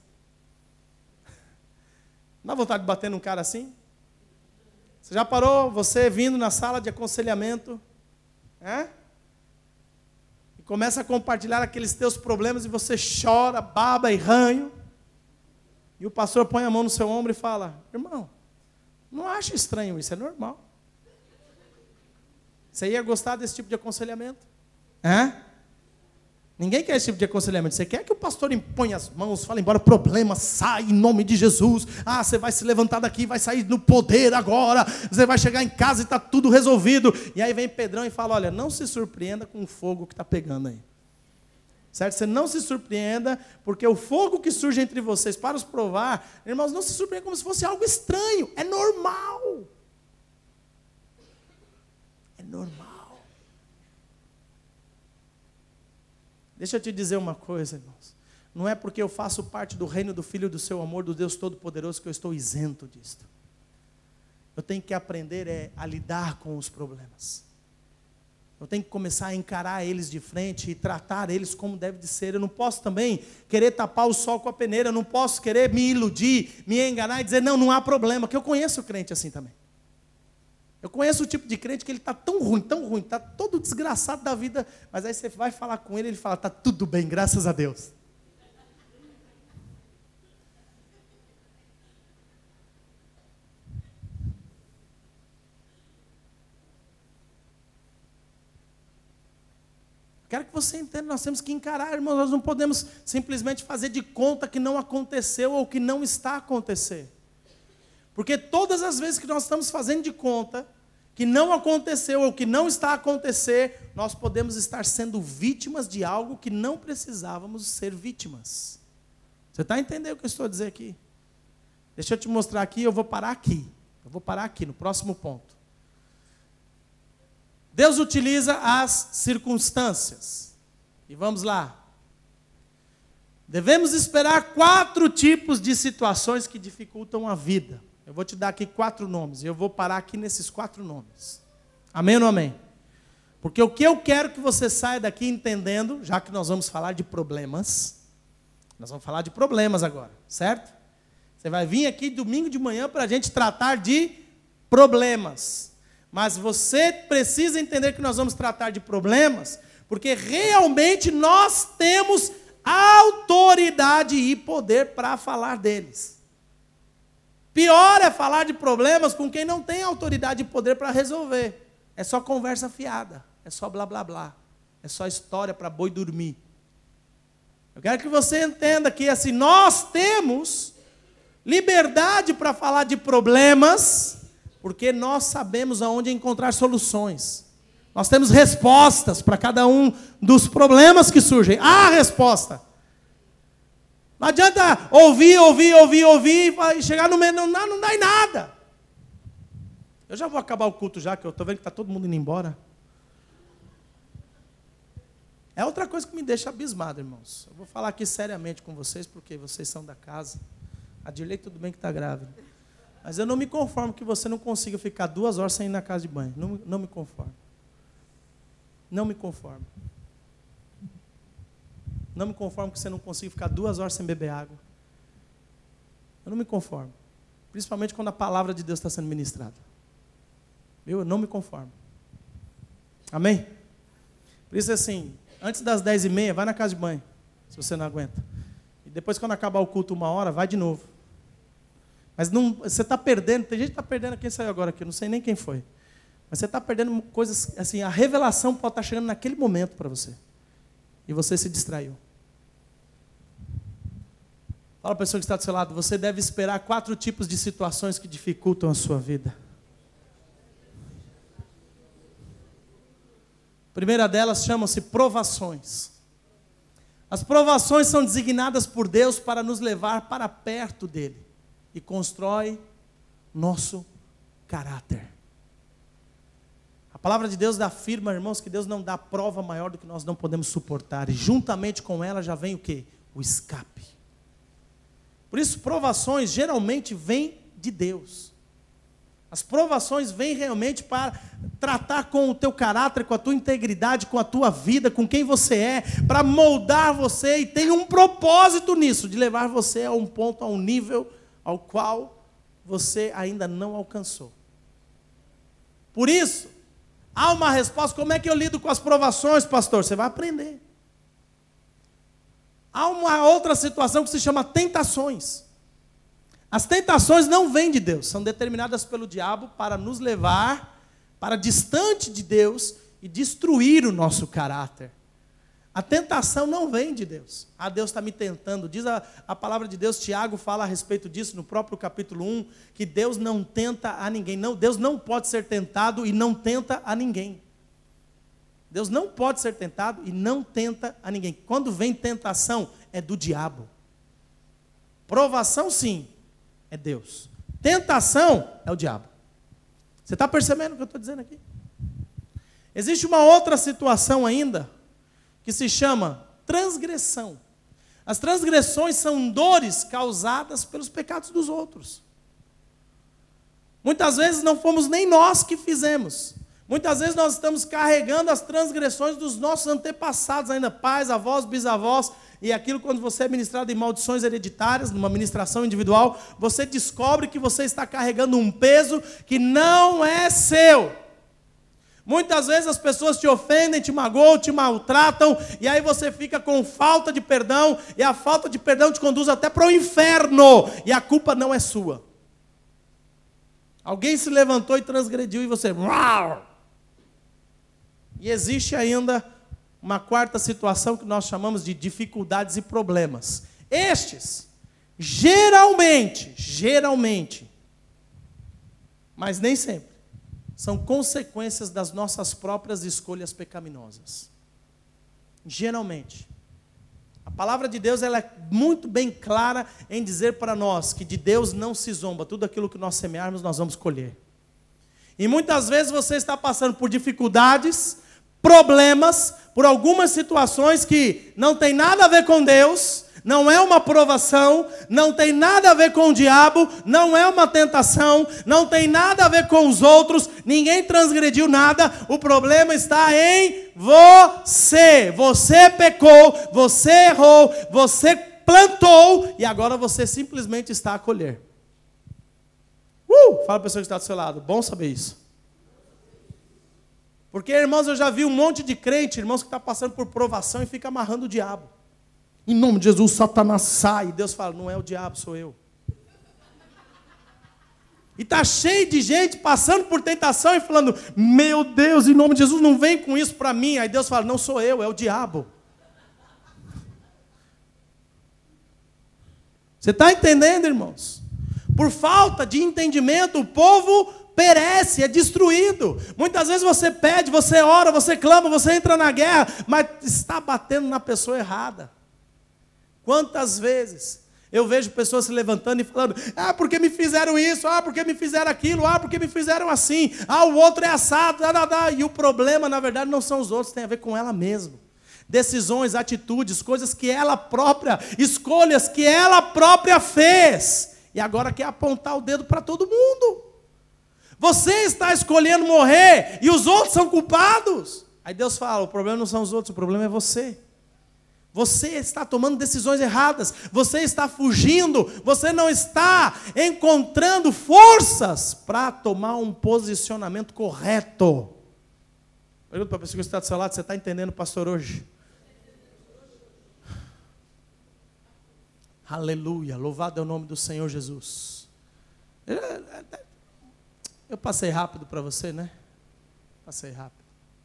Dá vontade de bater num cara assim? Você já parou, você vindo na sala de aconselhamento, é? E começa a compartilhar aqueles teus problemas e você chora, baba e ranho. E o pastor põe a mão no seu ombro e fala, irmão, não acha estranho isso, é normal. Você ia gostar desse tipo de aconselhamento? É? Ninguém quer esse tipo de aconselhamento. Você quer que o pastor imponha as mãos, fale embora, problema, sai em nome de Jesus. Ah, você vai se levantar daqui, vai sair no poder agora. Você vai chegar em casa e está tudo resolvido. E aí vem Pedrão e fala, olha, não se surpreenda com o fogo que está pegando aí. Certo? Você não se surpreenda, porque o fogo que surge entre vocês para os provar, irmãos, não se surpreenda como se fosse algo estranho. É normal. É normal. Deixa eu te dizer uma coisa, irmãos. Não é porque eu faço parte do reino do Filho do seu amor, do Deus Todo-Poderoso, que eu estou isento disto. Eu tenho que aprender é, a lidar com os problemas. Eu tenho que começar a encarar eles de frente e tratar eles como deve de ser. Eu não posso também querer tapar o sol com a peneira. Eu não posso querer me iludir, me enganar e dizer, não, não há problema. Que eu conheço o crente assim também. Eu conheço o tipo de crente que ele está tão ruim, tão ruim, está todo desgraçado da vida. Mas aí você vai falar com ele e ele fala, está tudo bem, graças a Deus. Quero que você entenda, nós temos que encarar, irmãos, nós não podemos simplesmente fazer de conta que não aconteceu ou que não está a acontecer. Porque todas as vezes que nós estamos fazendo de conta que não aconteceu ou que não está a acontecer, nós podemos estar sendo vítimas de algo que não precisávamos ser vítimas. Você está entendendo o que eu estou a dizer aqui? Deixa eu te mostrar aqui, eu vou parar aqui. Eu vou parar aqui, no próximo ponto. Deus utiliza as circunstâncias. E vamos lá. Devemos esperar quatro tipos de situações que dificultam a vida. Eu vou te dar aqui quatro nomes. E eu vou parar aqui nesses quatro nomes. Amém ou não amém? Porque o que eu quero que você saia daqui entendendo, já que nós vamos falar de problemas. Nós vamos falar de problemas agora, certo? Você vai vir aqui domingo de manhã para a gente tratar de problemas. Mas você precisa entender que nós vamos tratar de problemas, porque realmente nós temos autoridade e poder para falar deles. Pior é falar de problemas com quem não tem autoridade e poder para resolver. É só conversa fiada, é só blá blá blá, é só história para boi dormir. Eu quero que você entenda que assim, nós temos liberdade para falar de problemas, porque nós sabemos aonde encontrar soluções. Nós temos respostas para cada um dos problemas que surgem. Há resposta. Não adianta ouvir, ouvir, ouvir, ouvir e chegar no meio, não, não dá em nada. Eu já vou acabar o culto já, que eu estou vendo que está todo mundo indo embora. É outra coisa que me deixa abismado, irmãos. Eu vou falar aqui seriamente com vocês, porque vocês são da casa. A Dirley, tudo bem que está grávida. Mas eu não me conformo que você não consiga ficar duas horas sem ir na casa de banho. Não, não me conformo. Não me conformo. Não me conformo que você não consiga ficar duas horas sem beber água. Eu não me conformo. Principalmente quando a palavra de Deus está sendo ministrada. Eu não me conformo. Amém? Por isso, assim, antes das dez e meia, vai na casa de banho, se você não aguenta. E depois, quando acabar o culto uma hora, vai de novo. Mas não, você está perdendo, tem gente que está perdendo, quem saiu agora aqui, eu não sei nem quem foi. Mas você está perdendo coisas, assim, a revelação pode estar chegando naquele momento para você. E você se distraiu. Fala para a pessoa que está do seu lado, você deve esperar quatro tipos de situações que dificultam a sua vida. A primeira delas chama-se provações. As provações são designadas por Deus para nos levar para perto dele. E constrói nosso caráter. A palavra de Deus afirma, irmãos, que Deus não dá prova maior do que nós não podemos suportar. E juntamente com ela já vem o quê? O escape. Por isso, provações geralmente vêm de Deus. As provações vêm realmente para tratar com o teu caráter, com a tua integridade, com a tua vida, com quem você é, para moldar você, e tem um propósito nisso, de levar você a um ponto, a um nível ao qual você ainda não alcançou. Por isso, há uma resposta. Como é que eu lido com as provações, pastor? Você vai aprender. Há uma outra situação que se chama tentações. As tentações não vêm de Deus, são determinadas pelo diabo para nos levar para distante de Deus e destruir o nosso caráter. A tentação não vem de Deus. Ah, Deus está me tentando. Diz a, a palavra de Deus, Tiago fala a respeito disso no próprio capítulo um, que Deus não tenta a ninguém. Não, Deus não pode ser tentado e não tenta a ninguém. Deus não pode ser tentado e não tenta a ninguém. Quando vem tentação, é do diabo. Provação, sim, é Deus. Tentação é o diabo. Você está percebendo o que eu estou dizendo aqui? Existe uma outra situação ainda, que se chama transgressão. As transgressões são dores causadas pelos pecados dos outros. Muitas vezes não fomos nem nós que fizemos. Muitas vezes nós estamos carregando as transgressões dos nossos antepassados, ainda pais, avós, bisavós, e aquilo quando você é ministrado em maldições hereditárias, numa ministração individual, você descobre que você está carregando um peso que não é seu. Muitas vezes as pessoas te ofendem, te magoam, te maltratam, e aí você fica com falta de perdão, e a falta de perdão te conduz até para o inferno, e a culpa não é sua. Alguém se levantou e transgrediu, e você... Uau! E existe ainda uma quarta situação que nós chamamos de dificuldades e problemas. Estes, geralmente, geralmente, mas nem sempre, são consequências das nossas próprias escolhas pecaminosas. Geralmente. A palavra de Deus ela é muito bem clara em dizer para nós que de Deus não se zomba. Tudo aquilo que nós semearmos, nós vamos colher. E muitas vezes você está passando por dificuldades, problemas, por algumas situações que não tem nada a ver com Deus, não é uma provação, não tem nada a ver com o diabo, não é uma tentação, não tem nada a ver com os outros, ninguém transgrediu nada, o problema está em você. Você pecou, você errou, você plantou e agora você simplesmente está a colher. Uh! Fala para a pessoa que está do seu lado, bom saber isso. Porque, irmãos, eu já vi um monte de crente, irmãos, que está passando por provação e fica amarrando o diabo. Em nome de Jesus, Satanás sai. E Deus fala, não é o diabo, sou eu. E está cheio de gente passando por tentação e falando, meu Deus, em nome de Jesus, não vem com isso para mim. Aí Deus fala, não sou eu, é o diabo. Você está entendendo, irmãos? Por falta de entendimento, o povo perece, é destruído. Muitas vezes você pede, você ora, você clama, você entra na guerra, mas está batendo na pessoa errada. Quantas vezes eu vejo pessoas se levantando e falando, ah, porque me fizeram isso, ah, porque me fizeram aquilo, ah, porque me fizeram assim, ah, o outro é assado, dá, dá, dá. E o problema, na verdade, não são os outros, tem a ver com ela mesma. Decisões, atitudes, coisas que ela própria, escolhas que ela própria fez. E agora quer apontar o dedo para todo mundo. Você está escolhendo morrer e os outros são culpados. Aí Deus fala, o problema não são os outros, o problema é você. Você está tomando decisões erradas, você está fugindo, você não está encontrando forças para tomar um posicionamento correto. Pergunta para a pessoa que está do seu lado, você está entendendo, pastor, hoje? Aleluia, louvado é o nome do Senhor Jesus. Eu passei rápido para você, né? Passei rápido.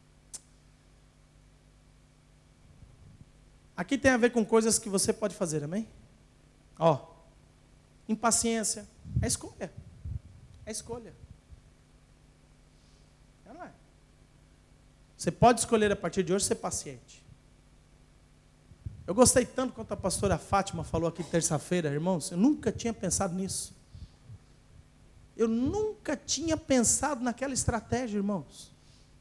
Aqui tem a ver com coisas que você pode fazer, amém? Ó, impaciência, é escolha. É escolha. É, não é? Você pode escolher a partir de hoje ser paciente. Eu gostei tanto quanto a pastora Fátima falou aqui terça-feira, irmãos, eu nunca tinha pensado nisso. Eu nunca tinha pensado naquela estratégia, irmãos.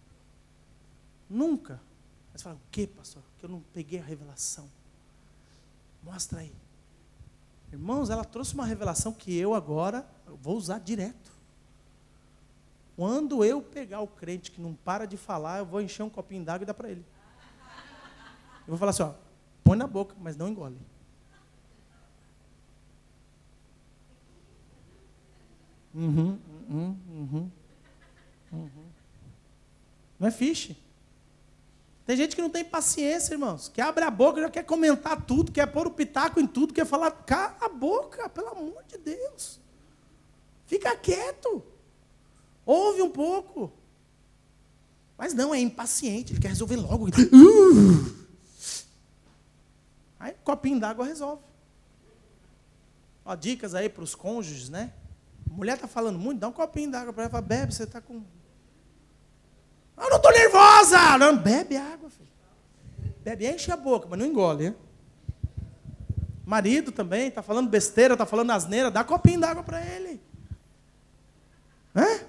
Nunca. Mas fala, o que, pastor? Que eu não peguei a revelação. Mostra aí. Irmãos, ela trouxe uma revelação que eu agora eu vou usar direto. Quando eu pegar o crente que não para de falar, eu vou encher um copinho d'água e dar para ele. Eu vou falar assim, ó, põe na boca, mas não engole. Uhum, uhum, uhum, uhum. Não é fiche. Tem gente que não tem paciência, irmãos, que abre a boca, já quer comentar tudo, quer pôr o pitaco em tudo, quer falar, cala a boca, pelo amor de Deus. Fica quieto. Ouve um pouco. Mas não, é impaciente, ele quer resolver logo. Uh! Aí, copinho d'água resolve. Ó, dicas aí para os cônjuges, né? A mulher está falando muito, dá um copinho d'água para ela, fala, bebe, você está com... Eu não estou nervosa! Não, bebe água, filho. Bebe, enche a boca, mas não engole, hein? Marido também, está falando besteira, está falando asneira, dá copinho d'água para ele. Hã?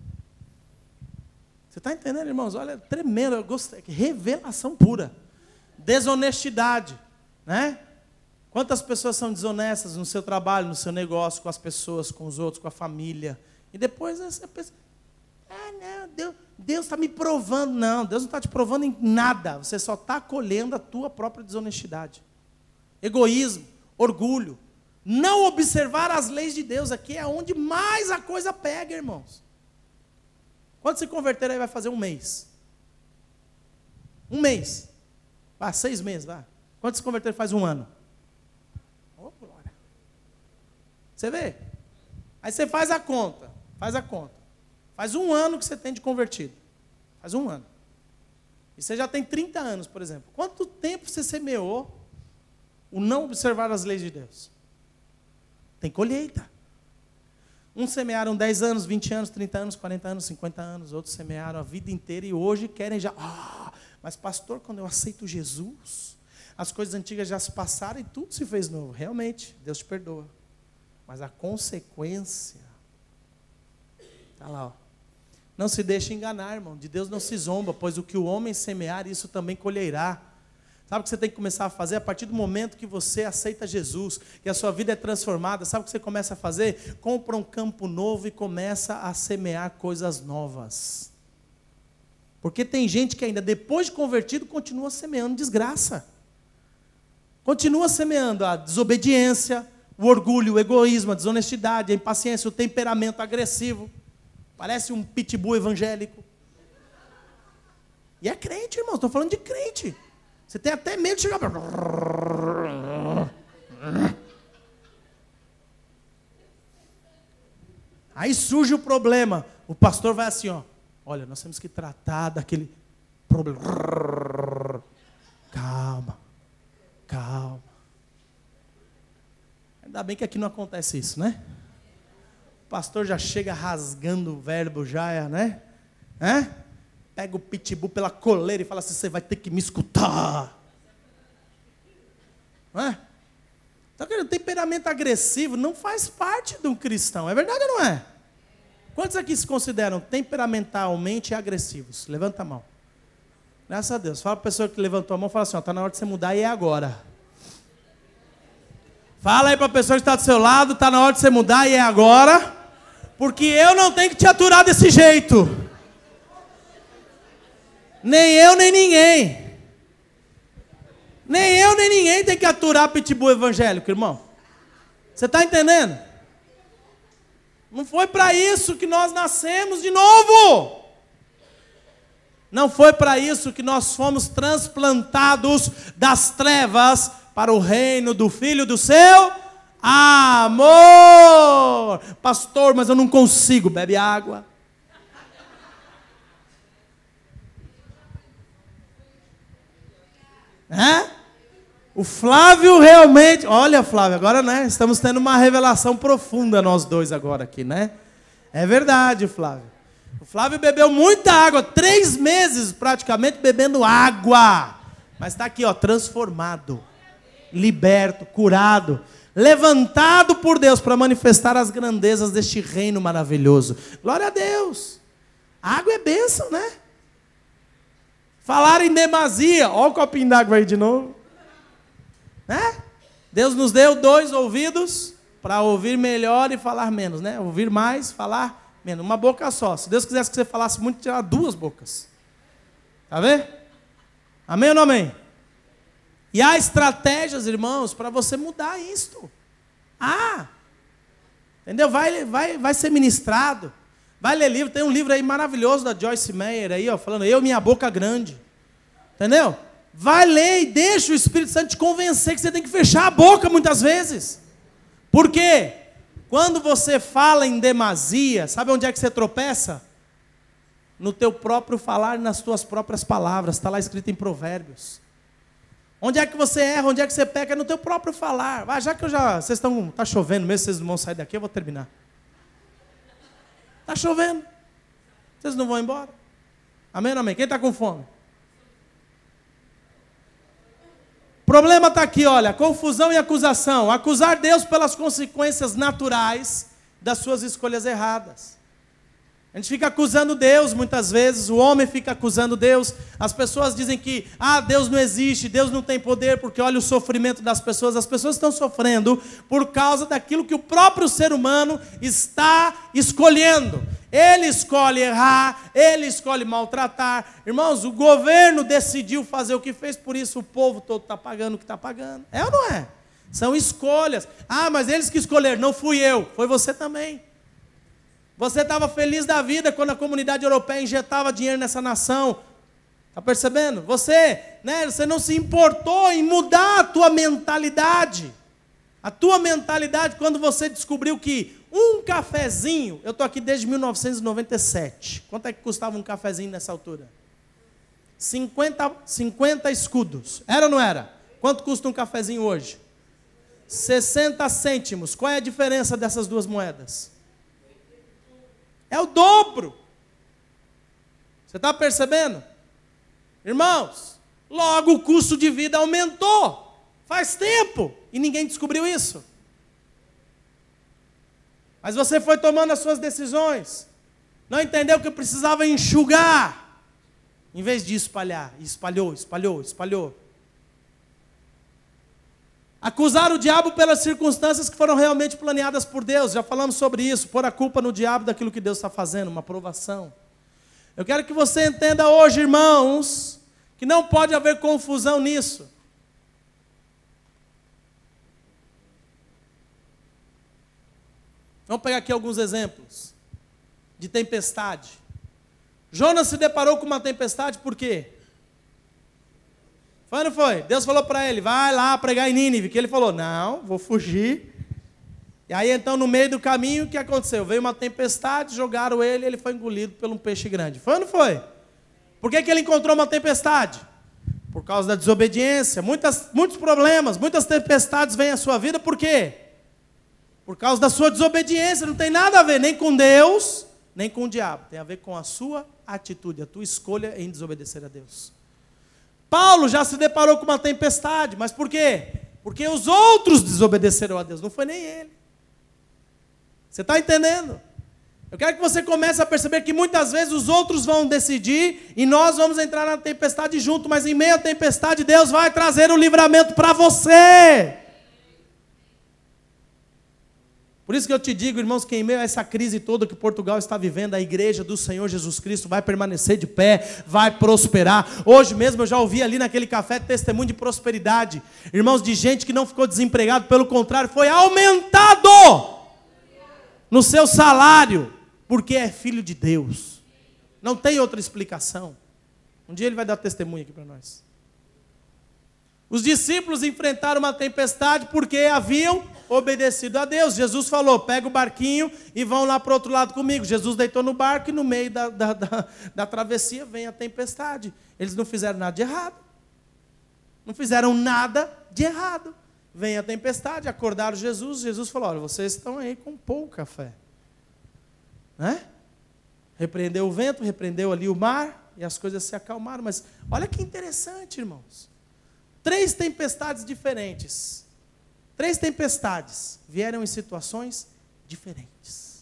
Você está entendendo, irmãos? Olha, tremendo, eu gostei. Revelação pura. Desonestidade, né? Quantas pessoas são desonestas no seu trabalho, no seu negócio, com as pessoas, com os outros, com a família. E depois essa pessoa, ah, não, Deus, Deus está me provando. Não, Deus não está te provando em nada. Você só está colhendo a tua própria desonestidade. Egoísmo, orgulho. Não observar as leis de Deus. Aqui é onde mais a coisa pega, irmãos. Quando se converter aí vai fazer um mês. Um mês. Vai, seis meses, vai. Quando se converter faz um ano. Oh, glória. Você vê? Aí você faz a conta. Faz a conta. Faz um ano que você tem de convertido. Faz um ano. E você já tem trinta anos, por exemplo. Quanto tempo você semeou o não observar as leis de Deus? Tem colheita. Uns semearam dez anos, vinte anos, trinta anos, quarenta anos, cinquenta anos. Outros semearam a vida inteira e hoje querem já... Ah, mas pastor, quando eu aceito Jesus, as coisas antigas já se passaram e tudo se fez novo. Realmente, Deus te perdoa. Mas a consequência... Está lá, ó. Não se deixe enganar, irmão. De Deus não se zomba, pois o que o homem semear, isso também colherá. Sabe o que você tem que começar a fazer? A partir do momento que você aceita Jesus, que a sua vida é transformada, sabe o que você começa a fazer? Compra um campo novo e começa a semear coisas novas. Porque tem gente que ainda depois de convertido, continua semeando desgraça. Continua semeando a desobediência, o orgulho, o egoísmo, a desonestidade, a impaciência, o temperamento agressivo. Parece um pitbull evangélico. E é crente, irmão. Estou falando de crente. Você tem até medo de chegar... Aí surge o problema. O pastor vai assim, ó. Olha, nós temos que tratar daquele problema. Calma. Calma. Ainda bem que aqui não acontece isso, né? O pastor já chega rasgando o verbo, já, né? É? Pega o pitbull pela coleira e fala assim, você vai ter que me escutar. Não é? Então, o temperamento agressivo não faz parte de um cristão. É verdade ou não é? Quantos aqui se consideram temperamentalmente agressivos? Levanta a mão. Graças a Deus. Fala para a pessoa que levantou a mão, fala assim, está na hora de você mudar e é agora. Fala aí para a pessoa que está do seu lado, está na hora de você mudar e é agora. Porque eu não tenho que te aturar desse jeito. Nem eu, nem ninguém. Nem eu, nem ninguém tem que aturar pitbull evangélico, irmão. Você está entendendo? Não foi para isso que nós nascemos de novo. Não foi para isso que nós fomos transplantados das trevas para o reino do Filho do seu amor. Pastor, mas eu não consigo. Bebe água. É? O Flávio realmente... Olha, Flávio, agora, né? Estamos tendo uma revelação profunda nós dois agora aqui, né? É verdade, Flávio. O Flávio bebeu muita água. Três meses, praticamente, bebendo água. Mas está aqui, ó, transformado. Liberto, curado. Levantado por Deus para manifestar as grandezas deste reino maravilhoso. Glória a Deus. A água é bênção, né? Falar em demasia. Olha o copinho d'água aí de novo. Né? Deus nos deu dois ouvidos para ouvir melhor e falar menos, né? Ouvir mais, falar menos. Uma boca só. Se Deus quisesse que você falasse muito, tirar duas bocas. Tá vendo? Amém ou não amém? E há estratégias, irmãos, para você mudar isto. Ah! Entendeu? Vai, vai, vai ser ministrado. Vai ler livro. Tem um livro aí maravilhoso da Joyce Meyer aí, ó, falando eu, minha boca grande. Entendeu? Vai ler e deixa o Espírito Santo te convencer que você tem que fechar a boca muitas vezes. Por quê? Quando você fala em demasia, sabe onde é que você tropeça? No teu próprio falar e nas tuas próprias palavras. Está lá escrito em Provérbios. Onde é que você erra, onde é que você peca? É no teu próprio falar. Ah, já que eu já... Vocês estão... Está chovendo mesmo, vocês não vão sair daqui, eu vou terminar. Está chovendo. Vocês não vão embora. Amém ou amém? Quem está com fome? O problema está aqui, olha. Confusão e acusação. Acusar Deus pelas consequências naturais das suas escolhas erradas. A gente fica acusando Deus muitas vezes, o homem fica acusando Deus, as pessoas dizem que, ah, Deus não existe, Deus não tem poder, porque olha o sofrimento das pessoas, as pessoas estão sofrendo por causa daquilo que o próprio ser humano está escolhendo. Ele escolhe errar, ele escolhe maltratar. Irmãos, o governo decidiu fazer o que fez, por isso o povo todo está pagando o que está pagando. É ou não é? São escolhas. Ah, mas eles que escolheram, não fui eu, foi você também. Você estava feliz da vida quando a comunidade europeia injetava dinheiro nessa nação. Está percebendo? Você, né, você não se importou em mudar a tua mentalidade. A tua mentalidade quando você descobriu que um cafezinho, eu estou aqui desde mil novecentos e noventa e sete. Quanto é que custava um cafezinho nessa altura? cinquenta, cinquenta escudos. Era ou não era? Quanto custa um cafezinho hoje? sessenta cêntimos. Qual é a diferença dessas duas moedas? É o dobro. Você está percebendo? Irmãos, logo o custo de vida aumentou. Faz tempo. E ninguém descobriu isso. Mas você foi tomando as suas decisões. Não entendeu que precisava enxugar. Em vez de espalhar. E espalhou, espalhou, espalhou. Acusar o diabo pelas circunstâncias que foram realmente planeadas por Deus. Já falamos sobre isso. Pôr a culpa no diabo daquilo que Deus está fazendo. Uma provação. Eu quero que você entenda hoje, irmãos, que não pode haver confusão nisso. Vamos pegar aqui alguns exemplos de tempestade. Jonas se deparou com uma tempestade por quê? Foi ou não foi? Deus falou para ele, vai lá pregar em Nínive, que ele falou, não, vou fugir. E aí então no meio do caminho, o que aconteceu? Veio uma tempestade, jogaram ele, ele foi engolido por um peixe grande. Foi ou não foi? Por que que ele encontrou uma tempestade? Por causa da desobediência, muitas, muitos problemas, muitas tempestades vêm à sua vida, por quê? Por causa da sua desobediência, não tem nada a ver nem com Deus, nem com o diabo. Tem a ver com a sua atitude, a tua escolha em desobedecer a Deus. Paulo já se deparou com uma tempestade, mas por quê? Porque os outros desobedeceram a Deus, não foi nem ele. Você está entendendo? Eu quero que você comece a perceber que muitas vezes os outros vão decidir e nós vamos entrar na tempestade junto, mas em meio à tempestade Deus vai trazer o livramento para você. Por isso que eu te digo, irmãos, que em meio a essa crise toda que Portugal está vivendo, a igreja do Senhor Jesus Cristo vai permanecer de pé, vai prosperar. Hoje mesmo eu já ouvi ali naquele café testemunho de prosperidade. Irmãos, de gente que não ficou desempregado, pelo contrário, foi aumentado no seu salário, porque é filho de Deus. Não tem outra explicação. Um dia ele vai dar testemunho aqui para nós. Os discípulos enfrentaram uma tempestade porque haviam obedecido a Deus. Jesus falou, pega o barquinho e vão lá para o outro lado comigo. Jesus deitou no barco e no meio da, da, da, da travessia vem a tempestade. Eles não fizeram nada de errado. Não fizeram nada de errado. Vem a tempestade, acordaram Jesus. Jesus falou, olha, vocês estão aí com pouca fé. Né? Repreendeu o vento, repreendeu ali o mar e as coisas se acalmaram. Mas olha que interessante, irmãos. Três tempestades diferentes. Três tempestades vieram em situações diferentes.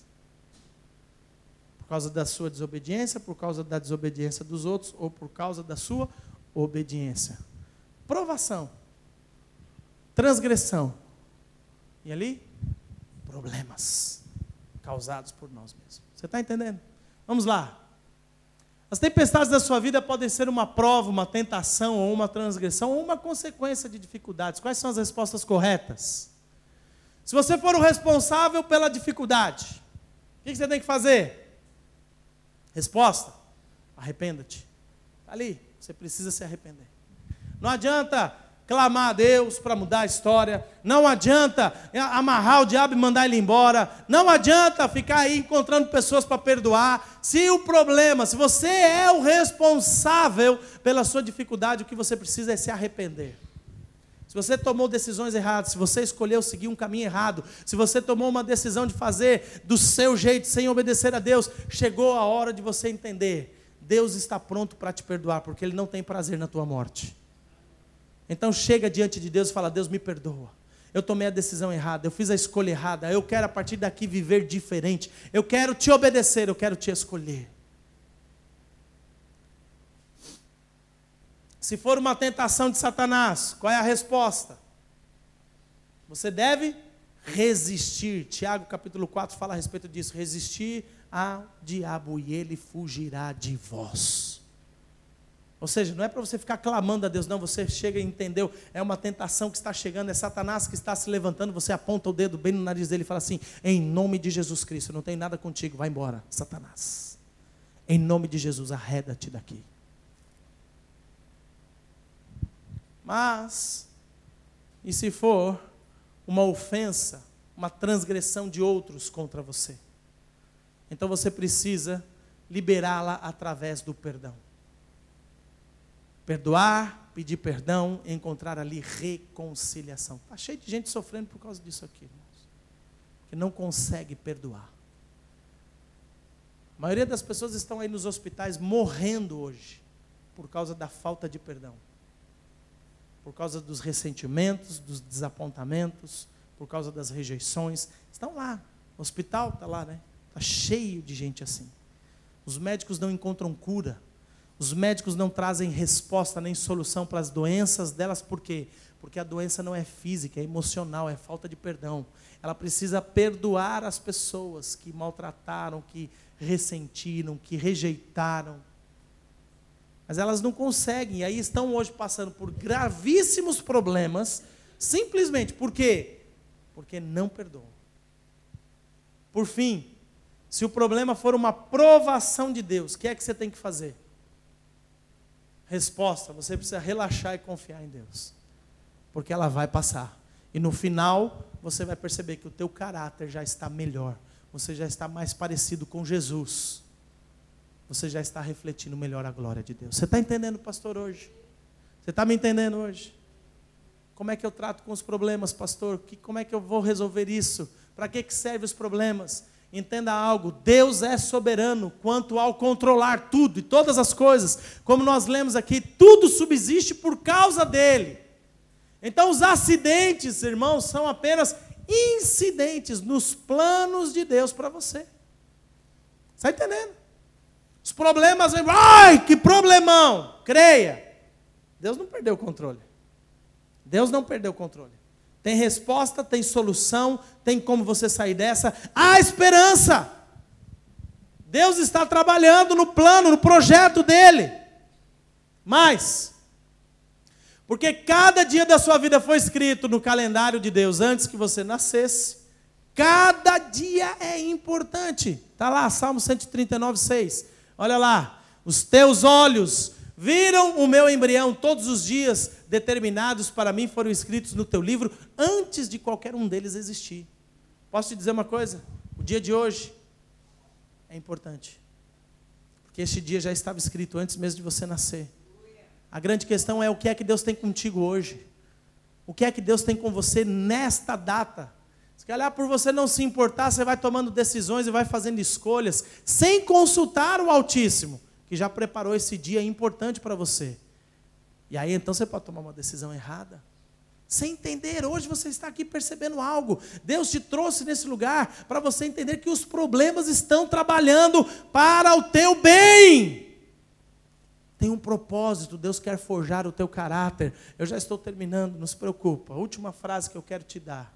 Por causa da sua desobediência, por causa da desobediência dos outros, ou por causa da sua obediência. Provação. Transgressão. E ali, problemas causados por nós mesmos. Você está entendendo? Vamos lá. As tempestades da sua vida podem ser uma prova, uma tentação, ou uma transgressão, ou uma consequência de dificuldades. Quais são as respostas corretas? Se você for o responsável pela dificuldade, o que você tem que fazer? Resposta: arrependa-te. Está ali, você precisa se arrepender. Não adianta clamar a Deus para mudar a história, não adianta amarrar o diabo e mandar ele embora, não adianta ficar aí encontrando pessoas para perdoar. Se o problema, se você é o responsável pela sua dificuldade, o que você precisa é se arrepender. Se você tomou decisões erradas, se você escolheu seguir um caminho errado, se você tomou uma decisão de fazer do seu jeito, sem obedecer a Deus, chegou a hora de você entender, Deus está pronto para te perdoar, porque Ele não tem prazer na tua morte. Então chega diante de Deus e fala, Deus me perdoa, Eu tomei a decisão errada, eu fiz a escolha errada, eu quero a partir daqui viver diferente, eu quero te obedecer, eu quero te escolher. Se for uma tentação de Satanás, qual é a resposta? Você deve resistir. Tiago capítulo quatro fala a respeito disso. Resistir ao diabo e ele fugirá de vós. Ou seja, não é para você ficar clamando a Deus, não. Você chega e entendeu, é uma tentação que está chegando, é Satanás que está se levantando. Você aponta o dedo bem no nariz dele e fala assim: em nome de Jesus Cristo, não tem nada contigo, vai embora, Satanás. Em nome de Jesus, arreda-te daqui. Mas, e se for uma ofensa, uma transgressão de outros contra você? Então você precisa liberá-la através do perdão. Perdoar, pedir perdão, encontrar ali reconciliação. Está cheio de gente sofrendo por causa disso aqui, irmãos. Que não consegue perdoar. A maioria das pessoas estão aí nos hospitais morrendo hoje, por causa da falta de perdão. Por causa dos ressentimentos, dos desapontamentos, por causa das rejeições. Estão lá, o hospital está lá, né? Está cheio de gente assim. Os médicos não encontram cura. Os médicos não trazem resposta nem solução para as doenças delas. Por quê? Porque a doença não é física, é emocional, é falta de perdão. Ela precisa perdoar as pessoas que maltrataram, que ressentiram, que rejeitaram. Mas elas não conseguem, e aí estão hoje passando por gravíssimos problemas, simplesmente por quê? Porque não perdoam. Por fim, se o problema for uma provação de Deus, o que é que você tem que fazer? Resposta: você precisa relaxar e confiar em Deus, porque ela vai passar, e no final você vai perceber que o teu caráter já está melhor, você já está mais parecido com Jesus, você já está refletindo melhor a glória de Deus. Você está entendendo, pastor, hoje? Você está me entendendo hoje? Como é que eu trato com os problemas, pastor? Que, como é que eu vou resolver isso? Para que, que servem os problemas? Entenda algo, Deus é soberano quanto ao controlar tudo e todas as coisas. Como nós lemos aqui, tudo subsiste por causa dele. Então os acidentes, irmãos, são apenas incidentes nos planos de Deus para você. Está entendendo? Os problemas, ai, que problemão! Creia, Deus não perdeu o controle. Deus não perdeu o controle. Tem resposta, tem solução, tem como você sair dessa. Há esperança. Deus está trabalhando no plano, no projeto dele. Mas, porque cada dia da sua vida foi escrito no calendário de Deus antes que você nascesse, cada dia é importante. Está lá, Salmo cento e trinta e nove, seis. Olha lá, os teus olhos viram o meu embrião, todos os dias determinados para mim foram escritos no teu livro, antes de qualquer um deles existir. Posso te dizer uma coisa? O dia de hoje é importante, porque este dia já estava escrito antes mesmo de você nascer. A grande questão é o que é que Deus tem contigo hoje, o que é que Deus tem com você nesta data. Se calhar por você não se importar, você vai tomando decisões e vai fazendo escolhas, sem consultar o Altíssimo, que já preparou esse dia importante para você. E aí então você pode tomar uma decisão errada. Sem entender, hoje você está aqui percebendo algo. Deus te trouxe nesse lugar para você entender que os problemas estão trabalhando para o teu bem. Tem um propósito, Deus quer forjar o teu caráter. Eu já estou terminando, não se preocupa. A última frase que eu quero te dar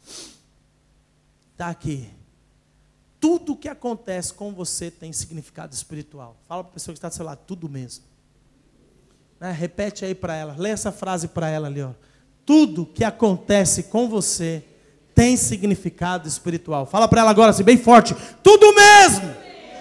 está aqui. Tudo que acontece com você tem significado espiritual. Fala para a pessoa que está do seu lado, tudo mesmo. Né? Repete aí para ela, lê essa frase para ela ali. Ó. Tudo que acontece com você tem significado espiritual. Fala para ela agora assim, bem forte, tudo mesmo.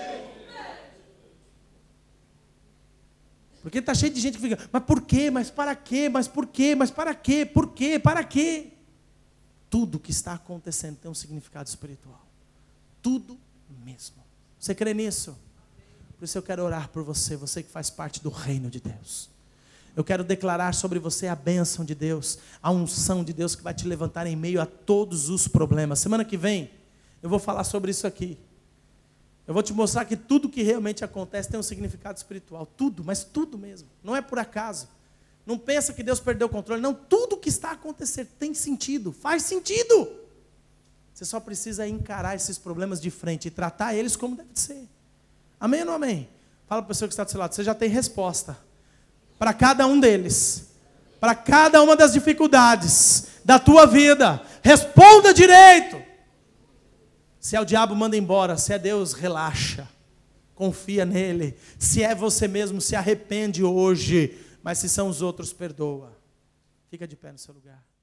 Porque está cheio de gente que fica, mas por quê, mas para quê, mas por quê, mas para quê, por quê, para quê? Tudo que está acontecendo tem um significado espiritual. Tudo mesmo. Você crê nisso? Por isso eu quero orar por você, você que faz parte do reino de Deus. Eu quero declarar sobre você a bênção de Deus, a unção de Deus que vai te levantar em meio a todos os problemas. Semana que vem, eu vou falar sobre isso aqui. Eu vou te mostrar que tudo que realmente acontece tem um significado espiritual. Tudo, mas tudo mesmo. Não é por acaso. Não pensa que Deus perdeu o controle. Não, tudo que está acontecendo tem sentido, faz sentido. Você só precisa encarar esses problemas de frente e tratar eles como deve ser. Amém ou não amém? Fala para a pessoa que está do seu lado, você já tem resposta para cada um deles, para cada uma das dificuldades da tua vida. Responda direito. Se é o diabo, manda embora. Se é Deus, relaxa. Confia nele. Se é você mesmo, se arrepende hoje. Mas se são os outros, perdoa. Fica de pé no seu lugar.